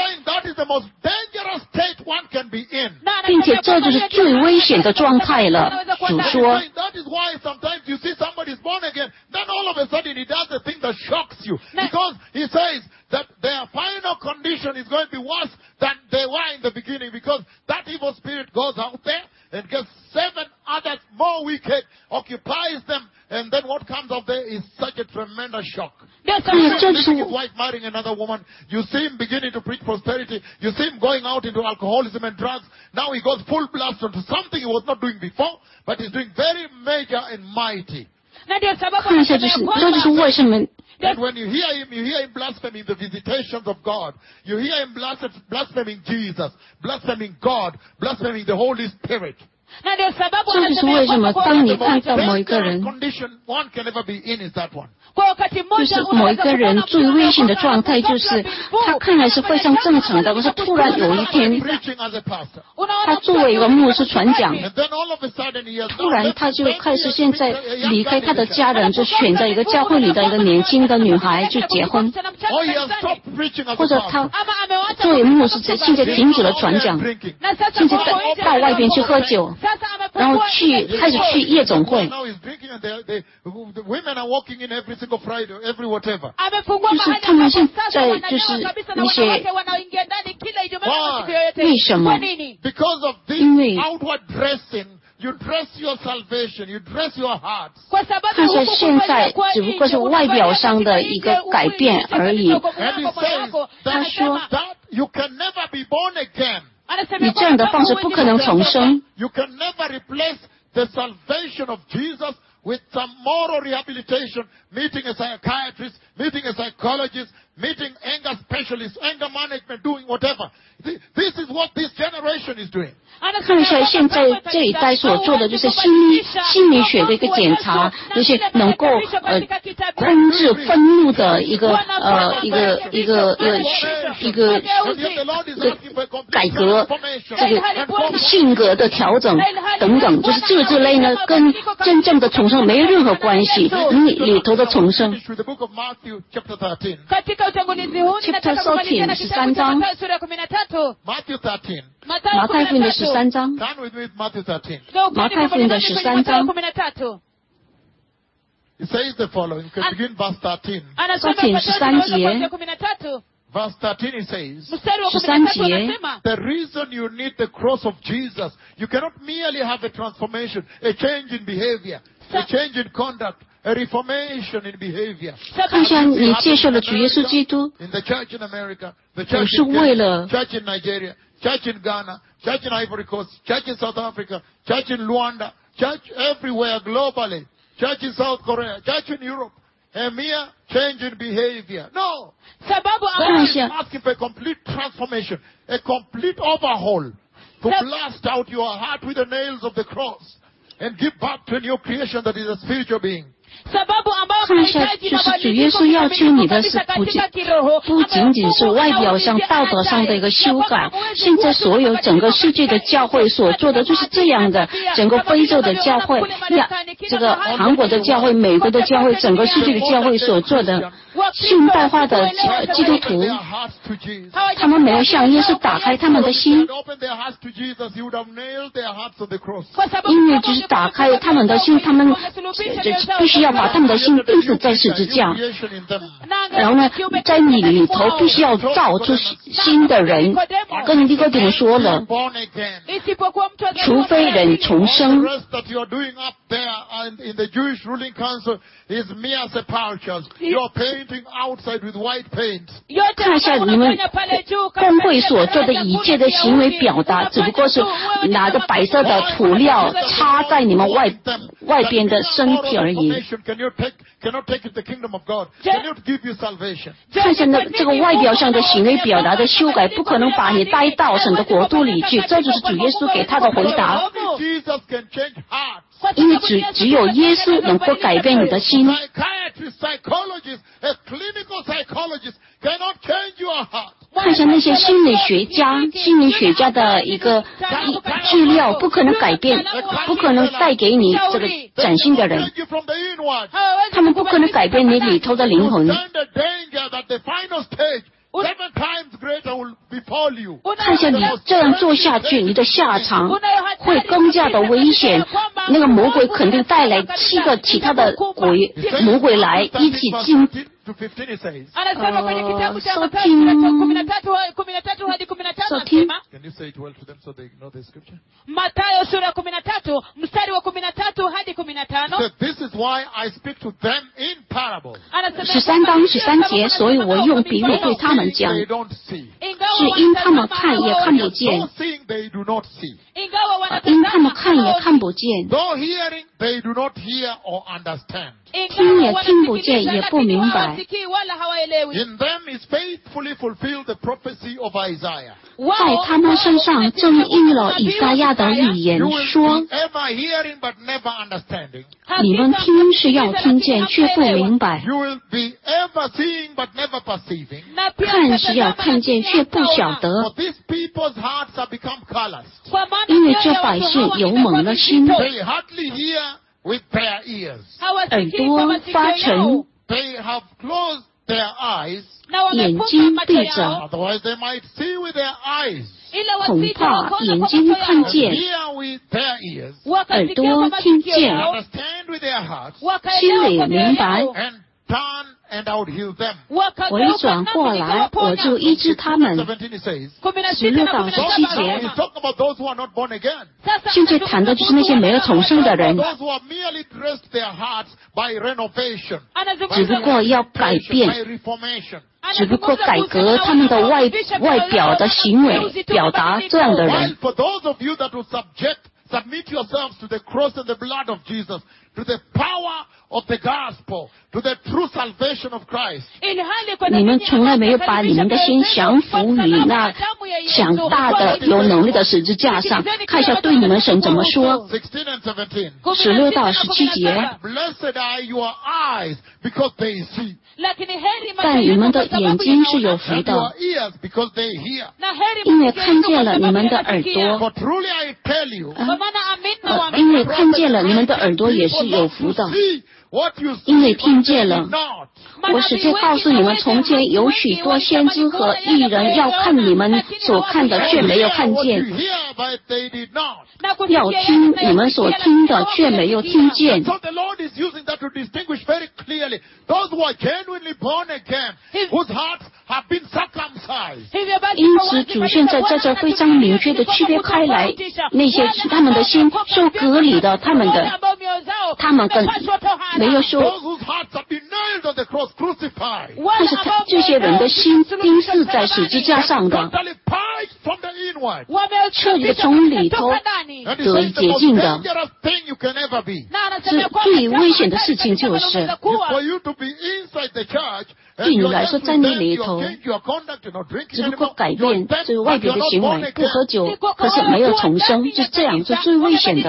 并且这就是最危险的状态了。主说， why sometimes you see somebody is born again, then all of a sudden he does a thing that shocks you. Because he says that their final condition is going to be worse than they were in the beginning, because that evil spirit goes out there and gets seven others more wicked, occupies them, and then what comes out there is such a tremendous shock. You see his wife marrying another woman. You see him beginning to preach prosperity. You see him going out into alcoholism and drugs. Now he goes full blast onto something he was not doing before, but he's doing very major and mighty. And when you hear him, you hear him blaspheming the visitations of God. You hear him blaspheming Jesus, blaspheming God, blaspheming the Holy Spirit. 这就是为什么当你看到某一个人，就是某一个人最危险的状态，就是他看来是非常正常的，可是突然有一天，他作为一个牧师传讲，突然他就开始现在离开他的家人，就选择一个教会里的一个年轻的女孩去结婚，或者他作为牧师现在停止了传讲，现在到外边去喝酒。然后去开始去夜总会，就是他们现在就是一些为什么？因为他说现在只不过是外表上的一个改变而已。他说。你这样的方式不可能重生。 You can never replace the salvation of Jesus with some moral rehabilitation, meeting a psychiatrist, meeting a psychologist, meeting anger specialists, anger management, doing whatever. This is what this generation is doing. 看起来现在这一代所做的就是心理心理学的一个检查，就是能够呃控制愤怒的一个呃一个一个一个一个改革，这个性格的调整等等，就是这个之类呢，跟真正的重生没有任何关系。你里头的重生。Chapter thirteen 十三章。马太福音的十三章。马太福音的十三章。 It says the following. You can begin verse thirteen. 十三节。 Verse thirteen it says, 十三节 the reason you need the cross of Jesus, you cannot merely have a transformation, a change in behavior, a change in conduct, a reformation in behavior. 看像你接受了主耶稣基督， In the church in America, the 不 church 是 in 为 Kenya, 了 church in Nigeria, church in Ghana, church in Ivory Coast, church in South Africa, church in Luanda, church everywhere globally, church in South Korea, church in Europe. A mere change in behavior. No. God is asking for a complete transformation, a complete overhaul, to blast out your heart with the nails of the cross and give back to a new creation that is a spiritual being. 看一下，就是主耶稣要求你的是不仅不仅仅是外表上、道德上的一个修改。现在所有整个世界的教会所做的就是这样的，整个非洲的教会、呀，这个韩国的教会、美国的教会，整个世界的教会所做的现代化的基督徒，他们没有向耶稣打开他们的心，因为只是打开他们的心，他们必须要把他们的心钉死在十字架，然后呢，在你里头必须要造出新的人。跟尼哥底母说了，除非人重生。看一下你们工会所做的一切的行为表达，只不过是拿着白色的涂料擦在你们外外边的身体而已。看一下那这个外表上的行为表达的修改，不可能把你带到神的国度里去。这就是主耶稣给他的回答。因为只只有耶稣能够改变你的心。看一下那些心理学家，心理学家的一个治疗不可能改变，不可能带给你这个崭新的人，他们不可能改变你里头的灵魂。 看下你这样做下去，你的下场会更加的危险。那个魔鬼肯定带来七个其他的鬼魔鬼来一起进。 anasema kwenye kitabu cha Uh, Mathayo sote- sura ya kumi na tatu kumi na tatu hadi kumi na tano Sote- anasema Can you say it well to them so they know the scripture? Mathayo sura ya kumi na tatu mstari wa kumi na tatu hadi kumi na tano So this is why I speak to them in parables. anasema 十三章十三节，所以我用比喻对他们讲， They don't see. 是因他们看也看不见， Though seeing, they do not see. 因他们看也看不见， Though hearing, they do not hear or understand. 听也听不见，也不明白。 In them is faithfully fulfilled the prophecy of Isaiah. 在他们身上正应了以赛亚的预言 You will 说 be ever hearing but never understanding. 你们听是要听见，却不明白； You will be ever seeing but never perceiving. 看是要看见，却不晓 For 得。 these people's hearts have become calloused. 因为这百姓油蒙了心， They hardly hear with their ears. 耳朵发沉， They have closed their eyes. 眼睛闭着， Otherwise they might see with their eyes. 恐怕眼睛看见， Hear with their ears. 耳朵听见， Understand with their hearts. 心里明白。 And turn and I would heal them. 回转过来，我就医治他们。 seventeen it says. 十六到十七 Now 节 he's，talking about those who are not born again. 现在谈的就是那些没有重生的人， Those who have merely dressed their hearts by renovation. 只不过要改 By 变， reformation. 只不过改革他们的外外表的行为，表达这样的 While 人。 for those of you that will subject, submit yourselves to the cross and the blood of Jesus, to the power of the gospel, to the true salvation of Christ. 你们从来没有把你们的心降服于那强大的、有能力的十字架上。看一下对你们神怎么说。 sixteen and seventeen. 十六到十七节， Blessed are your eyes because they see, 但你们的眼睛是有福 and 的， your ears because they hear. 因为看见了你们的耳朵。 For truly I tell you, 呃因为看见了你们的耳朵也是有福的。 see what you see, 因为听见了 but they did not. 我实在告诉你们，从前有许多先知和艺人要看你们所看的，却没有看 What 见； you hear, but they did not. 要听你们所听的，却没有听见。 So the Lord is using that to distinguish very clearly those who are genuinely born again, whose hearts have been circumcised. 因此，主现在在这非常明确的区别开来，那些他们的心受割礼的，他们的，他们跟没有 Those 说， whose hearts have been nailed on the cross, crucified. 但是他这些人的心钉死在十字架上的， Totally purged from the inward. 彻底的从里头 And he 得 says the 洁 most 净的。 dangerous thing you can ever be 是最危险的事情就是 is for you to be inside the church 对 and 你 you 来 are 说， just 在 with 那 them, 里 you 头 change your conduct, you're not drinking 只不过 anymore, 改 you're 变 dead, 这个外 but 表 you're 的 not 行 born 为，不喝 again. 酒，可是没有重生，就这样，就最危险的。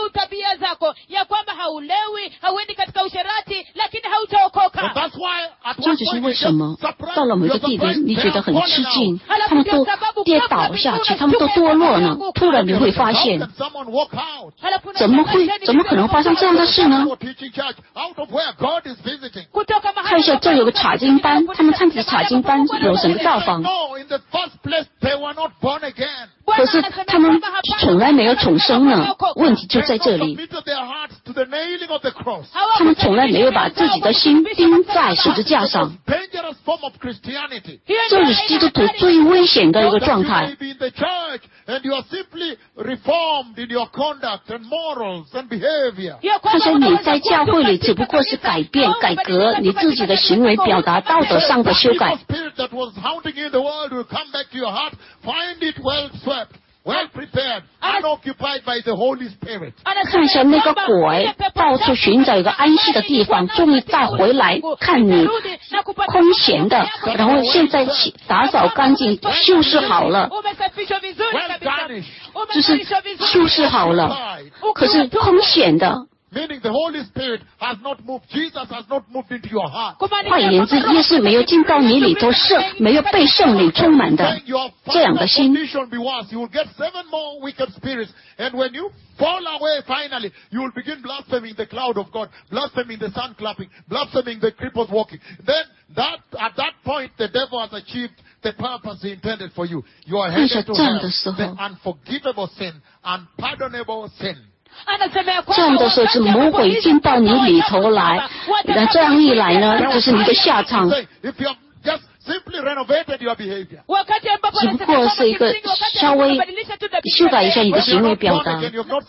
And that's why at 这 one 只是 point 为 you 什么 just surprised, 到了某 you're 个地 surprised 点，你 they 觉得 have 很 fallen 吃 out. 惊，他们都跌倒下去，他们都堕落呢。突然你会发 How 现， can someone walk out? 怎么会，怎么可能发生这样的事呢？ Or teaching church out of where God is visiting. 看一下，这有个查经班，他们参加查经班有神的造访， No, in the first place they were not born again. 可是他们从来没有重生呢。问题就在这 They 里， submitted their hearts to the nailing of the cross. 他们从来没有把自己的心钉在十字架上。 Dangerous form of Christianity. 这是基督徒最危险的一个 That 状 you 态 may。be in the church and you are simply reformed in your conduct and morals and behavior. 看起来你在教会里只不过是改变、改革你自己的行为，表达道德上的修改 The。spirit that was haunting you in the world will come back to your heart, find it well swept, well prepared, unoccupied by the Holy Spirit. 看一下那个鬼到处寻找一个安息的地方，终于再回来看你空闲的，然后现在打扫干净、修饰好了， Well garnished. 就是修饰好了，可是空闲的。 Meaning the Holy Spirit has not moved, Jesus has not moved into your heart. 换言之，耶稣没有进到你里头，圣没有被圣灵充满的这样的心。 You will get seven more wicked spirits, and when you fall away finally, you will begin blaspheming the cloud of God, blaspheming the sun clapping, blaspheming the cripples walking. Then that at that point the devil has achieved the purpose he intended for you. You are headed to hell, the unforgivable sin, unpardonable sin. 这样的时候是魔鬼进到你里头来，那这样一来呢，就是你的下场。 Simply renovated your behavior. 只不过是一个稍微修改一下你的行为表达。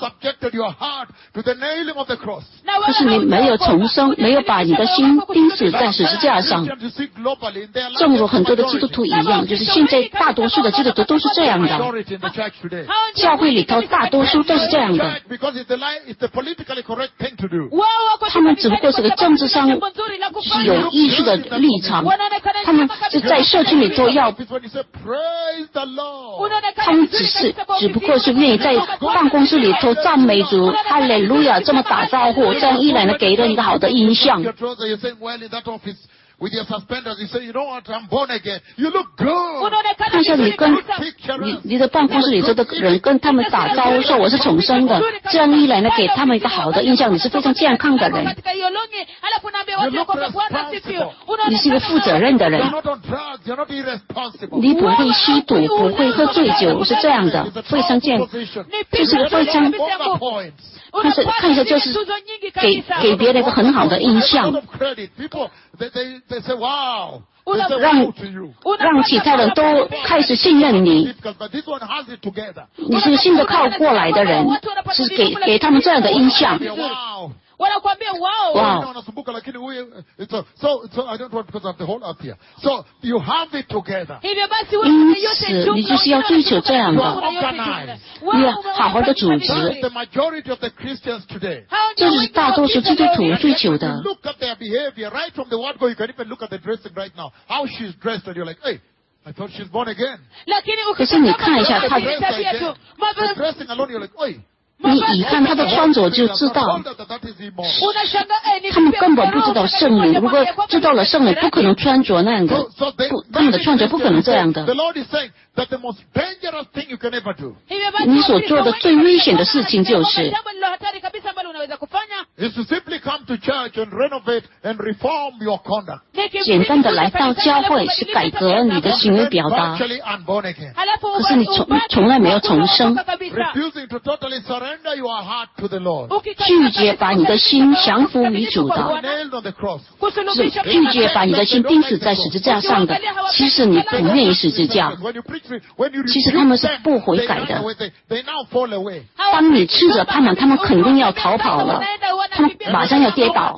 可是你没有重生，没有把你的心钉死在十字架上。正如很多的基督徒一样，就是现在大多数的基督徒都是这样的。教会里头大多数都是这样的。他们只不过是个政治上是有艺术的立场，他们是在社区里头要，他们只是只不过是愿意在办公室里头赞美主，哈利路亚这么打招呼，这样一来呢，给人一个好的印象。 With your suspenders, you say, you know what, I'm born again. You look good. 看一下你跟你你的办公室里头的人跟他们打招呼说我是重生的，这样一来呢，给他们一个好的印象，你是非常健康的人，你是一个负责任的人，你不会吸毒，不会喝醉酒，是这样的，非常健，就是非常。看着看着就是给给别人一个很好的印象，让让其他人都开始信任你。你是信得靠过来的人，是给给他们这样的印象。 wanakuambia wao wanasumbuka lakini huyu so so I don't want because of the whole earth here. So you have it together. hivyo basi wewe yote jumla 你就是要追求这样的，你要好好的组织。 The majority of the Christians today. 这是大多数基督徒追求的。 Look at their behavior right from the word go. You can even look at the dressing right now. How she's dressed and you're like, hey, I thought she's born again. 可是你看一下她的 dressing alone, you're like, hey. 你一看他的穿着就知道，他们根本不知道圣灵。如果知道了圣灵，不可能穿着那样的，不，他们的穿着不可能这样的。你所做的最危险的事情就是，简单的来到教会是改革你的行为表达，可是你从从来没有重生。拒绝把你的心降服于主的，是拒绝把你的心钉死在十字架上的。其实你不愿意十字架，其实他们是不悔改的。当你吃着他们，他们肯定要逃跑了，他们马上要跌倒。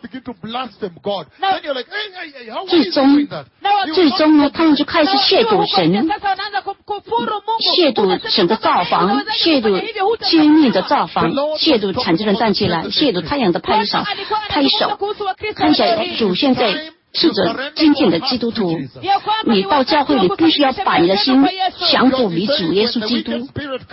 最终，最终呢，他们就开始亵渎神，亵渎神的造房，亵渎天命的造房，亵渎产生人站起来，亵渎太阳的拍手，拍手。看一下主现在是着今天的基督徒，你到教会里必须要把你的心降服于主耶稣基督。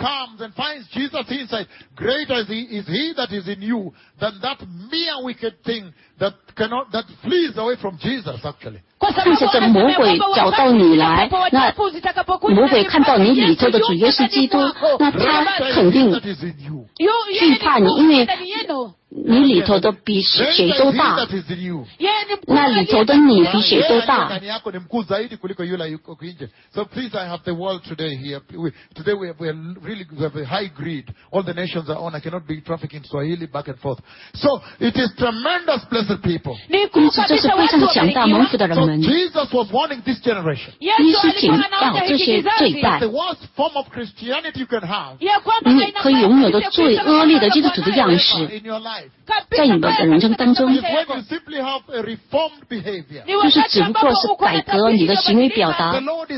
看着这魔鬼找到你来，那魔鬼看到你里头的主耶稣基督，那他肯定惧怕你，因为你里头的比谁都大，那里头的你比谁都大。 So please, I have the world today here. We, today we, we are really we have a high greed. All the nations are on. I cannot be trafficking Swahili back and forth. So it is tremendous, blessed people. 这是非常强大蒙福的人们。 So Jesus was warning this generation. 耶稣警告这些罪代。 The worst form of Christianity you can have. 你可以拥有的最恶劣的基督徒的样式，在你们的人生当中，就是只不过是改革你的行为表达。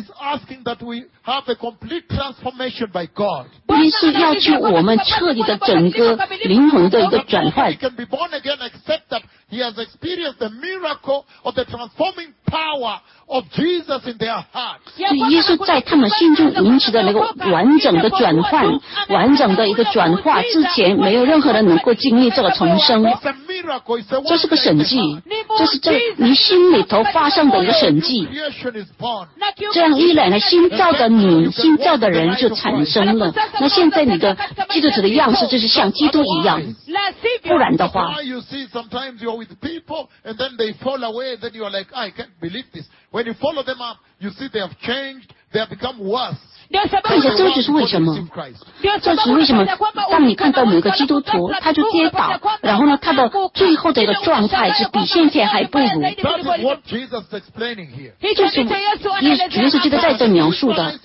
于是要求我们彻底的整个灵魂的一个转换。 power of Jesus in their hearts. 是耶稣在他们心中引起的那个完整的转换，完整的一个转化之前，没有任何人能够经历这个重生。这是个神迹，这是在你心里头发生的一个神迹。这样一来呢，新造的你、新造的人就产生了。那现在你的基督徒的样式就是像基督一样，不然的话。 When you follow them up, you see they have changed, they have become worse. 看着这就是为什么，这是为什么？当你看到某个基督徒，他就跌倒，然后呢，他的最后的一个状态是比先前还不如。就是耶稣基督在这描述的。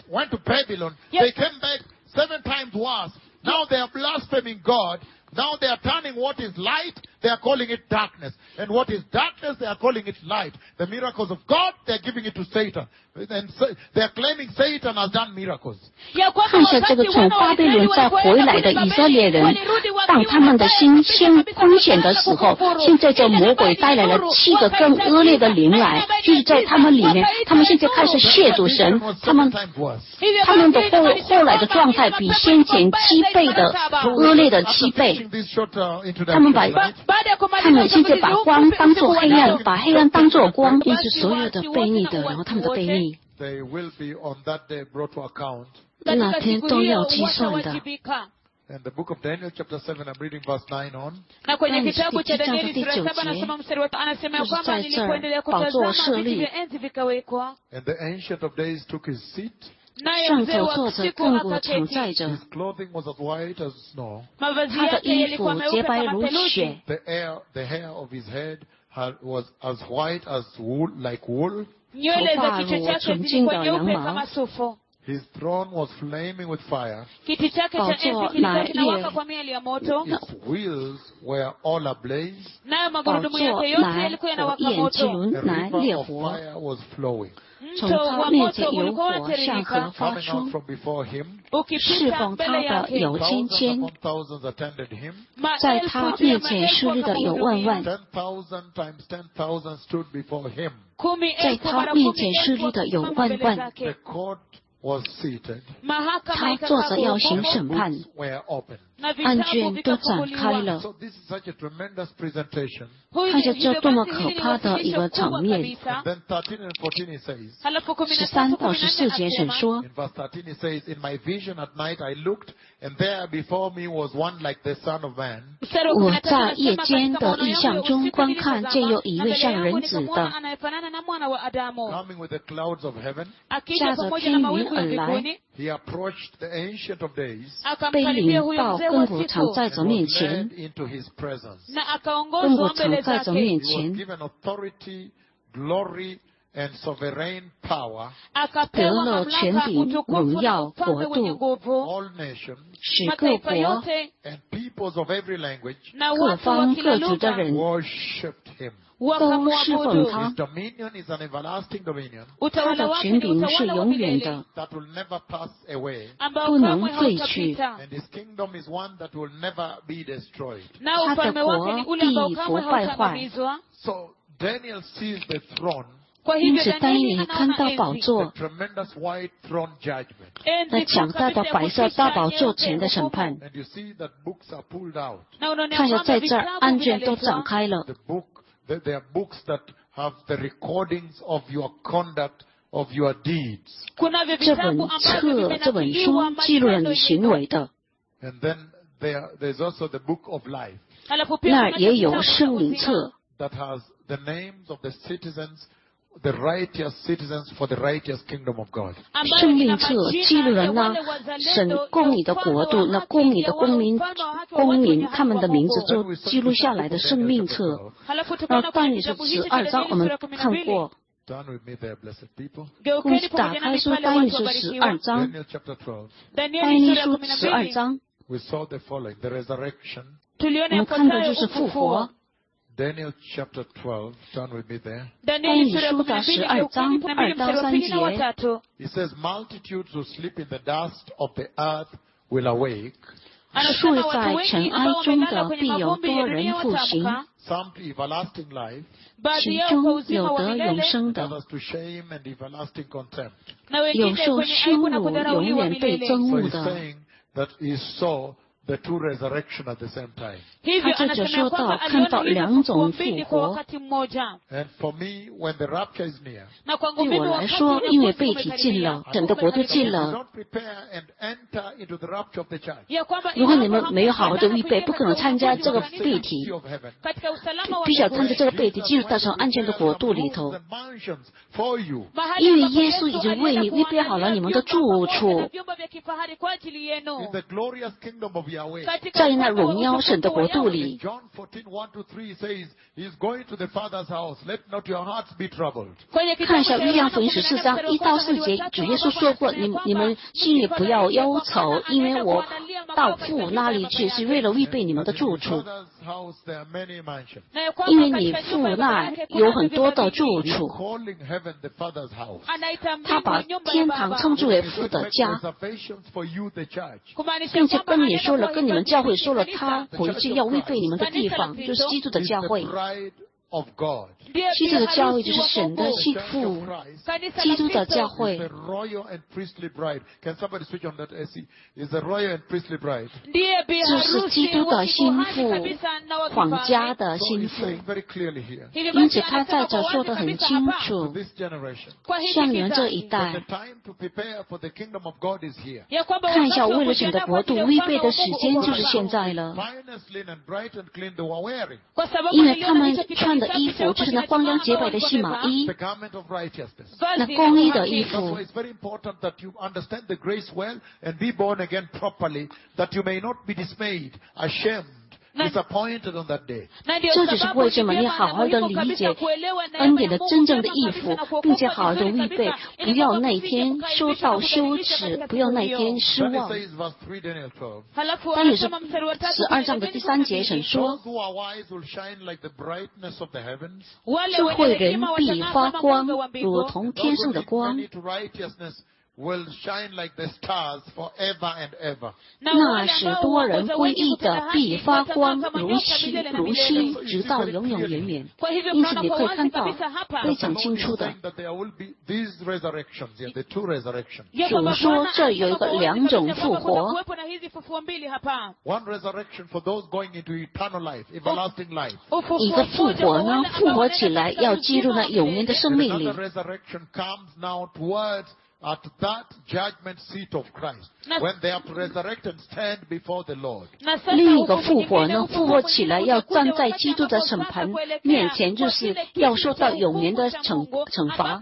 Now they are blaspheming God. Now they are turning what is light, they are calling it darkness. And what is darkness, they are calling it light. The miracles of God, they are giving it to Satan. And they are claiming Satan has done miracles. 看一下这个从巴比伦再回来的以色列人，当他们的心先空闲的时候，现在这魔鬼带来了七个更恶劣的灵来，就是在他们里面，他们现在开始亵渎神，他们他们的后后来的状态比先前七倍的恶劣的七倍。他们把他们现在把光当作黑暗，把黑暗当作光，因此所有的悖逆的，然后他们的悖逆，那天都要计算的。 In the book of Daniel chapter seven, I'm reading verse nine on. 那kwenye kitabu cha Danieli sura ya saba nasoma mstari wa anasema ya kwamba nilipoendelea kutazama viti vya enzi vikawekwa. And the ancient of days took his seat. 上头坐着亘古常在着，他的衣服洁白如雪。头发如纯净的羊毛。 His throne was flaming with fire. 可cha enzi kilikuwa kinawaka kwa miali ya moto. His wheels were all ablaze. nayo magurudumu yake yote yalikuwa yanawaka moto. A river of fire was flowing. 从他面前有火向河发出，侍奉他的有千千，在他面前侍立的有万万，在他面前侍立的有万万。他坐着要行审判，案卷都展开了。看着这多么可怕的一个场面。十三到十四节神说，我在夜间的异象中观看，见有一位像人子的，驾着天云而来，被领到亘古常在者面前，亘古常在者面前，得了权柄、荣耀、国度，使各国、各方各族的人都侍奉他。他的权柄是永远的，不能废去。他的国必不败坏。因此，当你看到宝座，那强大的白色大宝座前的审判，看着在这儿案卷都展开了。 There are books that have the recordings of your conduct, of your deeds. 这本册、这本书记录了你行为的。 And then there, there's also the book of life. 那也有生命册。 That has the names of the citizens, the righteous citizens for the righteous kingdom of God. 生命册记录了那神公义的国度，那公义的公民、公民他们的名字就记录下来的生命册。那但以理书十二章我们看过。公司打开书，但以理书十二章。但以理书十二章。 We saw the following: the resurrection. 我们看到就是复活。 Daniel chapter twelve, turn with me there. 但以理书的十二章二到三节。 It says, multitudes who sleep in the dust of the earth will awake. 睡在尘埃中的必有多人复醒， some to everlasting life, 其中有得永生的， others to shame and everlasting contempt. 有受羞辱、永远被憎 So 恶 he's 的。 saying that he saw the two resurrection at the same time. 他这就说到看到两种复活。 And for me, when the rapture is near, 对我来说，因为被提近了，整个国度近 you 了。 don't prepare and enter into the rapture of the church. 如果你们没有好好的预备，不可能参加这个被提， City of heaven. 必须要参加这个被提，进入到成安全的国度里头。 The mansions for you. 因为耶稣已经为你预备好了你们的住处， In the glorious kingdom of Yahweh. 在那荣耀神的国度 In 里。 John fourteen, one to three says, He's going to the Father's house. Let not your hearts be troubled. 看一下约翰福音十四章一到四节，主耶稣说过：“你你们心里不要忧愁，因为我到父那里去，是为了预备你们的住 In 处。 Father's house there are many mansions. 因为你父那有很多的住 He's 处。” calling heaven the Father's house. 他把天堂称之为父的 Make 家， reservations for you, the church. 并且跟你说了，跟你们教会说了，他回去要预备你们的地方，就是基督的 He's 教 the 会。 bride of God. 基督的教会就是神的 The 媳 church 妇 of，Christ 基督的教 is 会 the royal and priestly bride. Can somebody switch on that S C? Is the royal and priestly bride. 这是基督的心腹，皇家的 So 心 he's 腹。 saying very clearly here. 因此他在这说得很清 To 楚， this generation. 像你们这一 That 代 the，time to prepare for the kingdom of God is here. 看一下为了神的国度预备的时间就是现在了。 Finest linen, bright and clean they were wearing. 因为他们穿的衣服就是那光亮洁白的细麻衣， The garment of righteousness. 那公义的衣 That's 服 why。it's very important that you understand the grace well and be born again properly, that you may not be dismayed, ashamed, disappointed on that day. 这就是为什么你好好的理解恩典的真正的义服，并且好好的预备，不要那一天受到羞耻，不要那一天失 Then it 望。 says, verse three, Daniel twelve. 但也是十二章的第三节神 Those 说， who are wise will shine like the brightness of the heavens. 智慧人必发光，如同 Those 天 who 上的 give 光。 money to righteousness will shine like the stars forever and ever. 那使多人归义的必发光，如星如星，直到永永远远。因此你可以看到非常清楚 He's 的， saying that there will be these resurrections here, the two resurrections. 主说这有一个两种复活， One resurrection for those going into eternal life, everlasting life. 一个复活呢，复活起来要进入那永远的生 And 命里 another。resurrection comes now towards at that judgment seat of Christ, when they have to resurrect and stand before the Lord. 另一个复活呢，复活起来要站在基督的审判面前，就是要受到永远的惩惩罚。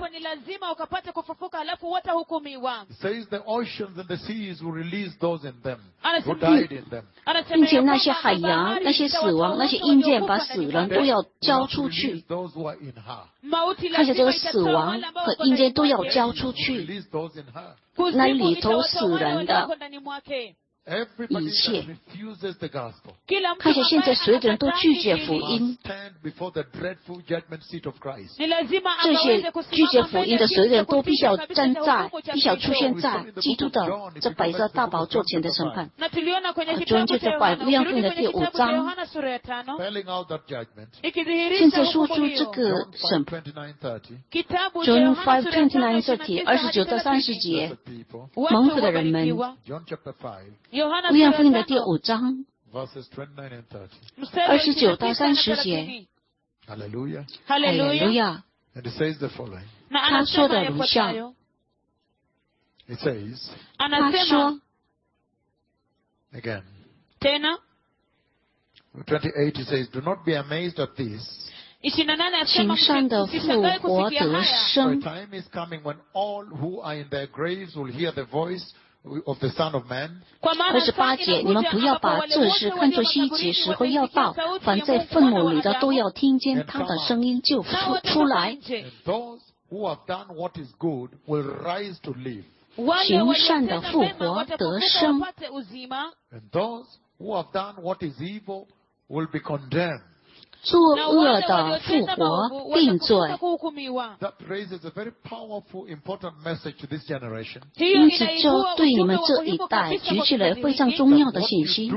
It says the oceans and the seas will release those in them who died in them. 并且那些海洋、那些死亡、那些阴间，把死人都要交出 Release 去。 those who are in her. 看见这个死亡和阴间都要交出去。 Release those in her. 那里头死人的 Everybody 一切。 that refuses the gospel 看见现在所有的人都拒绝福 must 音， stand before the dreadful judgment seat of Christ. 这些拒绝福音的所有人都必须要站在，必须要出现在基督的这白色大宝座前的审判。昨天就在把约翰福音的第五章， Spelling out that judgment. 现在说出这个 John 审 five, twenty-nine, thirty. John five twenty nine thirty 二十九到三十 Blessed 节， people. 蒙福的人们， John chapter five, 约翰福音的第五章 verses twenty-nine and thirty. 二十九到三十节， Hallelujah. 哈利路亚。 And it says the following. 他说的如下， It says, 他说 again, ，tena twenty-eight, it says, do not be amazed at this. 行善的复活得 For a 生， time is coming when all who are in their graves will hear the voice of the Son of Man. 二十八节，你们不要把这事看作稀奇，时候要到，凡在愤怒里的都要听见他的声音就出出来。 And those who have done what is good will rise to live. 行善的复活得生， And those who have done what is evil will be condemned. 作恶的复活定罪。 That raises a very powerful, important message to this generation. 因此，就对你们这一代举起了非常重要的信息。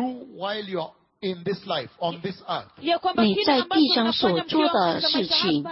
In this life, on this earth, 你在地上所做的事情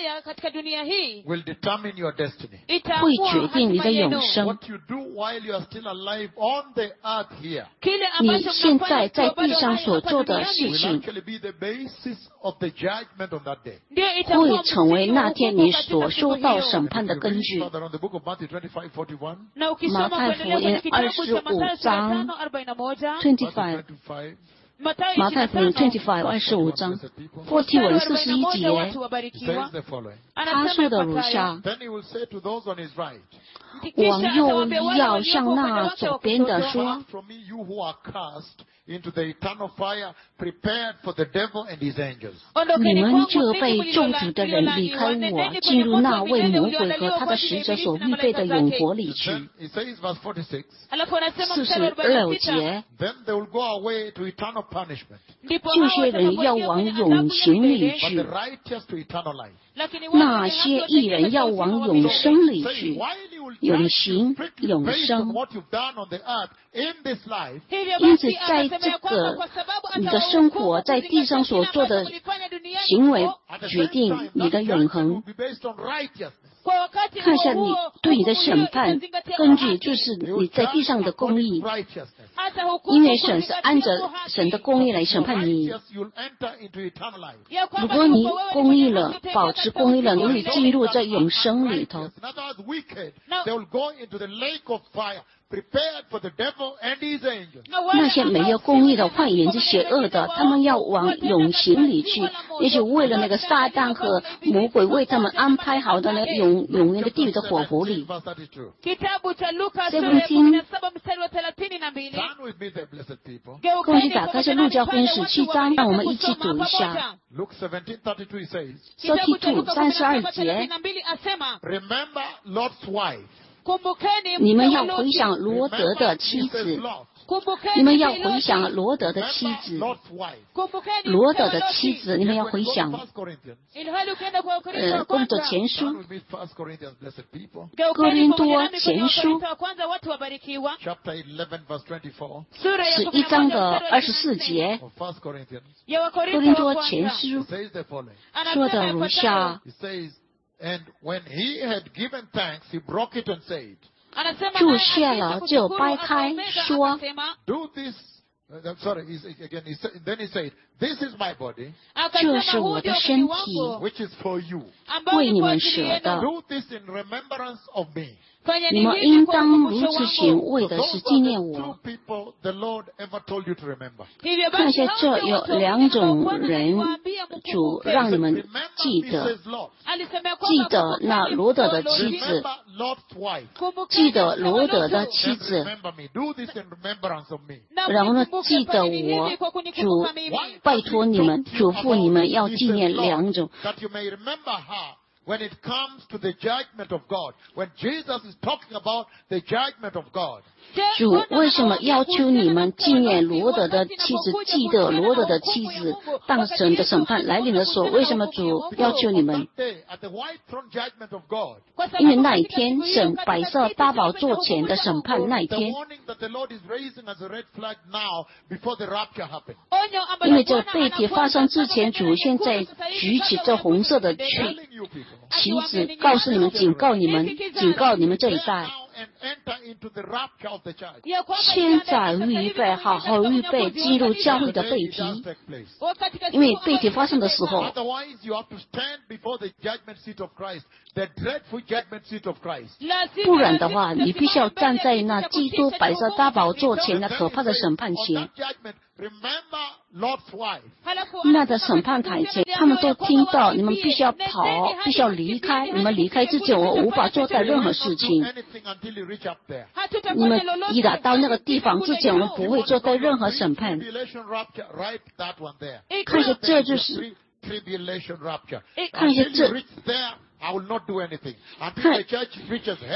will determine your destiny. 会决定你的永生。 What you do while you are still alive on the earth here 你现在在地上所做的事 will 情 actually be the basis of the judgment on that day. 会成为那天你所受到审判的根据。 Further on the book of Matthew twenty-five forty-one, 马太福音二十五章 twenty-five， 马太福音 twenty-five 二十五章 forty-one 四十一节， says the following. 他说的如下： Then he will say to those on his right, 往右要向那左边的说， Depart from me, you who are cast into the eternal fire, prepared for the devil and his angels. 你们这被咒诅的人离开我，进入那为魔鬼和他的使者所预备的永活里去。 Then he says, verse forty-six, 四十六节， then they will go away to eternal punishment, 这些人要往永刑里 but 去， the righteous to eternal life. 那些义人要往永生里 So 去。 while you will 永 judge 刑 strictly 永 based on 生。 what you've done on the earth in this life, 因此，在这个你的生活在地上所做的行为， at the 决 same 定 time, 你的 that 永 judgment 恒 will。be based on righteousness. 看一下你对你的审判，根据就是你在地上的公义， Righteousness. 因为神是按着神的公义来审判你。 Righteous, you'll enter into eternal life. 如果你公义了，保持公义了，你会进入这永生里头。 In other words, wicked, they will go into the lake of fire, prepared for the devil and his angels. 那些没有公义的、坏眼子、邪恶的，他们要往永刑里去，也许为了那个撒旦和魔鬼为他们安排好的那个永永远的地狱的火湖里。 Verse thirty-two. seventeen Turn with me, the blessed people. 跟我去打开是路加福音十七章，让我们一起读一下。 Luke seventeen thirty-two says, thirty-two 三十二节， remember Lot's wife. 你们要回想罗德的 Remember 妻 he says 子， Lot. 你们要回想罗德的妻 Remember 子， Lot's wife. 罗德的妻子，你们要回 Go to 想。 First Corinthians. 呃，工作前 Turn 书， with me, First Corinthians, blessed people. 哥林多前书 Chapter eleven, verse twenty-four 十一章的二十四节， of First Corinthians. 哥林多前 It 书 says the following. 说的如下： It says, and when he had given thanks, he broke it and said, 注谢了就掰开说， do this. Uh, I'm sorry, he's, again, he said, then he said, this is my body, 这是我的身体， which is for you. 为你们舍的。 Do this in remembrance of me. 你们应当如此行，为 So 的 those 是 are 纪念 the 我 two。people the Lord ever told you to remember. 看一下，这有两种人，主让你们 Remember 记得， Missus Lot. 记得那罗德的妻子， Remember Lot's wife. 记得罗德的妻 And 子， remember me. Do this in remembrance of me. 然后呢，记得我，主拜托你们，嘱咐你们要纪念两种。 That you may remember her when it comes to the judgment of God. When Jesus is talking about the judgment of God. 主为什么要求你们纪念罗德的妻子，记得罗德的妻子，当神的审判来临的时候，为什么主要求你们？ That day, at the white throne judgment of God. 因为那一天，神摆设大宝座前的审判那一 The 天， warning that the Lord is raising as a red flag now before the rapture happens. 因为这被提发生之前，主现在举起这红色的旗 Telling you people. 旗子，告诉你们，警告你们，警告你们这一代。 Now and enter into the rapture of the church. 现在预备，好好预备进入教会的 The 背 day it 题 does，take place. 因为背题发生的时候， Otherwise, you have to stand before the judgment seat of Christ, the dreadful judgment seat of Christ. 不然的话，你必须要站在那基督摆设大宝座前那可怕的审判 On 前。 that judgment, remember Lot's wife. 那的审判台前，他们都听到你们必须要跑，必须要离开。你们离开之前，我无法做到任何事 Do 情。 anything until you reach up there. 你们一达到那个地方之前，我们不会做到任何审判。 Tribulation rapture, right? That one there. 看一下，这就是 Tribulation rapture. 看一下 Until 这 you reach there, I will not do anything. Until 看- the church reaches heaven,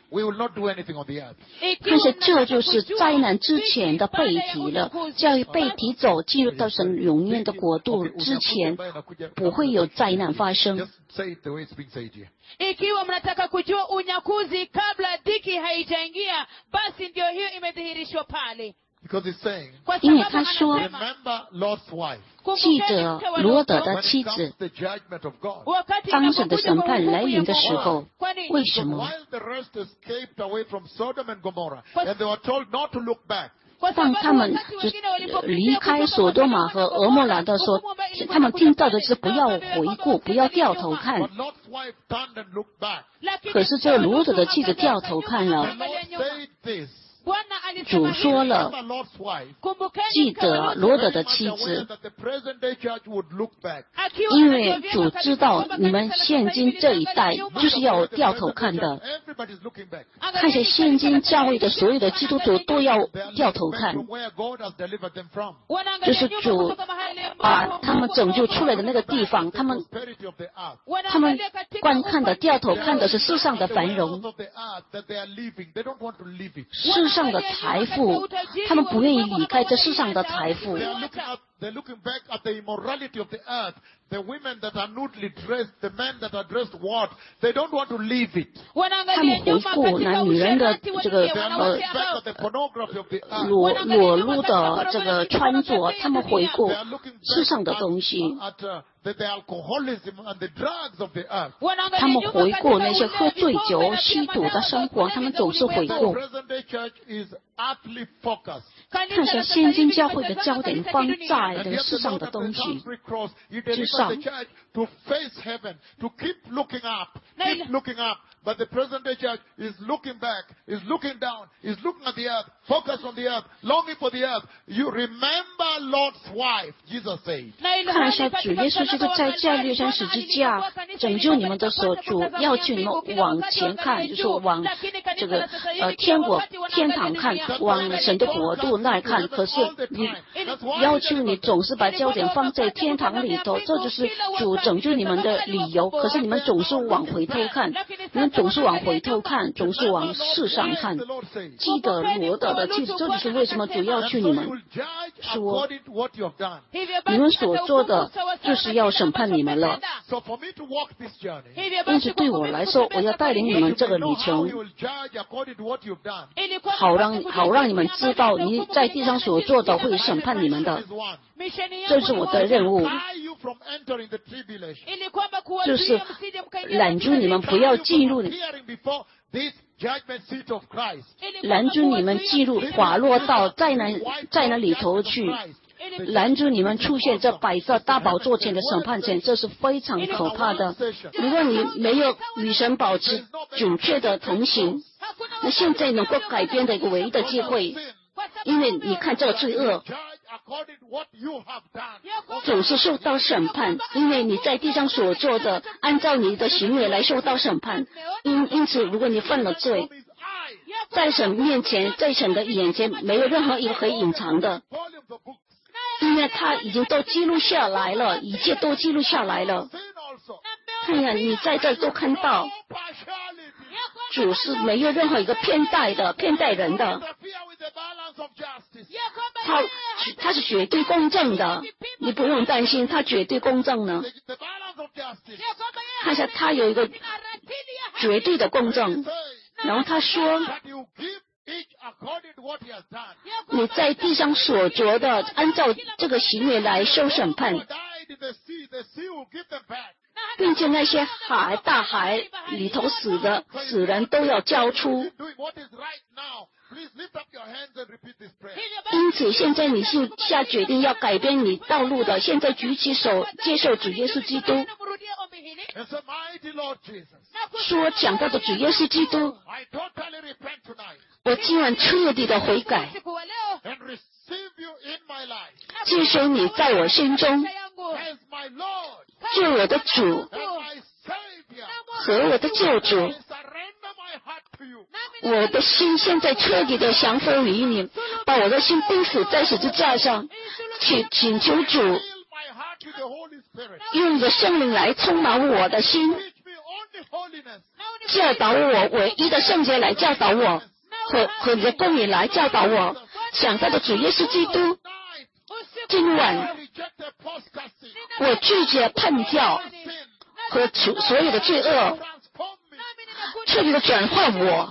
we will not do anything on the earth. 但是这就是灾难之前的背题了，在背题走进入到神永远的国度之前，不会有灾难发生。 Just say it the way it's being said here. Ikiwa mnataka kujua unyakuzi kabla dhiki haijaingia, basi ndio hiyo imedhihirishwa pale. Because he's saying, 因为他说， remember Lot's wife. 记得罗德的妻子， The judgment of God. 当神的审判来临的时候，为什 So 么？ while the rest escaped away from Sodom and Gomorrah, and they were told not to look back. 当他们就离开索多玛和俄摩拉的时候，他们听到的是不要回顾，不要掉头看。 But Lot's wife turned and looked back. 可是这罗德的妻子掉头看了。 The Lord said this. 主说了， Remember Lot's wife. 记得罗德的妻 Aware 子， that the present day church would look back. 因为主知道你们现今这一代就是要掉头看的。 Everybody's looking back. 看见现今教会的所有的基督徒都要 They are 掉 looking 头 back 看， from where God has delivered them from. 就是主把他们拯救出来的那个地方，他们 Prosperity of the earth. 他们观看的掉头看的是世上的 The 繁 wealth 荣， of the earth that they are leaving, they don't want to leave it. 世上的财富，他们不愿意离开这世上的财富 They。are looking at, they're looking back at the immorality of the earth. The women that are nudely dressed, the men that are dressed what? They don't want to leave it. 他们回顾那女人的这个 They are 呃 looking back at the pornography of the earth. 裸裸露的这个穿着，他们回顾 They are looking 世上 back 的 at, 东西， at uh, the, the alcoholism and the drugs of the earth. 他们回顾那些喝醉酒、吸毒的生活，他们总是回 The 顾。 present day church is earthly focused. 看见现今教会的焦点放在 And 这 yet 个世 the 上 Lord 的 at the 东西， Calvary cross, He 之 delivers 上 the church to face heaven, to keep looking up, keep looking up. But the present day church is looking back, is looking down, is looking at the earth, focused on the earth, longing for the earth. You remember Lot's wife, Jesus said. 看一下主耶稣基督在加略山十字架拯救你们的时候，主要求你们往前看，就是往这个呃天国天堂看，往神的国度那儿看。可是你要求你总是把焦点放在天堂里头，这就是主拯救你们的理由。可是你们总是往回头看，你们总是往回头看，总是往世上看。 The Lord said. 记得罗德的记，这就是为什么主要 And 求 so 你 He 们 will judge 说， according to what you have done. 你们所做的就是要审判你们了。 So for me to walk this journey, 因此对我来说，我要带领你们这个 you 旅 know how 程 He，will judge according to what you've done. 好让好让你们知道你在地上所做的会审判你们的， Is one. 这是我的任务， Tie you from entering the tribulation. 就是拦住你们不要进入， Appearing before this judgment seat of Christ. 拦住你们进入滑落到在那在那里头去，拦住你们出现在白色大宝座前的审判前，这是非常可怕的。如果你没有与神保持准确的同行，那现在能够改变的一个唯一的机会，因为你看这个罪恶 Judge according to what you have done. 总是受到审判，因为你在地上所做的，按照你的行为来受到审判。因因此，如果你犯了罪， From His eye, 在神面前，在神的眼前，没有任何一个可以隐藏的， volumes of books. 因为他已经都记录下来了，一切都记录下来了。 Sin also. 看呀，你在这都看到， Partiality. 主是没有任何一个偏待的、偏待人的， Interfere with the balance of justice. 他他是绝对公正的，你不用担心，他绝对公正呢。 The, the balance of justice. 看一下，他有一个绝对的公正。 Say 然后他说， that you give each according to what he has done. 你在地上所做的，按照这个行为来受审判， Who died in the sea, the sea will give them back. 并且那些海大海里头死的死人都要交出。 Doing what is right now. Please lift up your hands and repeat this prayer. 因此，现在你是下决定要改变你道路的，现在举起手接受主耶稣基督。 And say, mighty Lord Jesus, 说讲到的主耶稣基督， I totally repent tonight 我今晚彻底的悔改， and receive you in my life 接受你在我心中 as my Lord 做我的主 and my Savior. 和我的救主。 I surrender my heart to you. 我的心现在彻底的降服于你，把我的心钉死在十字架上，请请求主 Fill my heart with the Holy Spirit. 用你的圣灵来充满我的心， Teach me only holiness. 教导我，唯一的圣洁来教导我，和和你的公义来教导我，想到的主耶稣基督。今晚我拒绝叛教和所有的罪恶，彻底的转换我，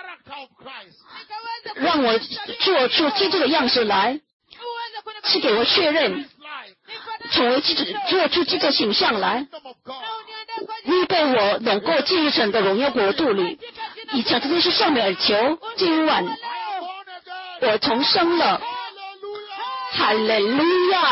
让我做出基督的样式来，是给我确认，成为基督，做出基督的形象来，预备我能够进入神的荣耀国度里。以向这件事上面而求，今晚我重生了，哈利路亚。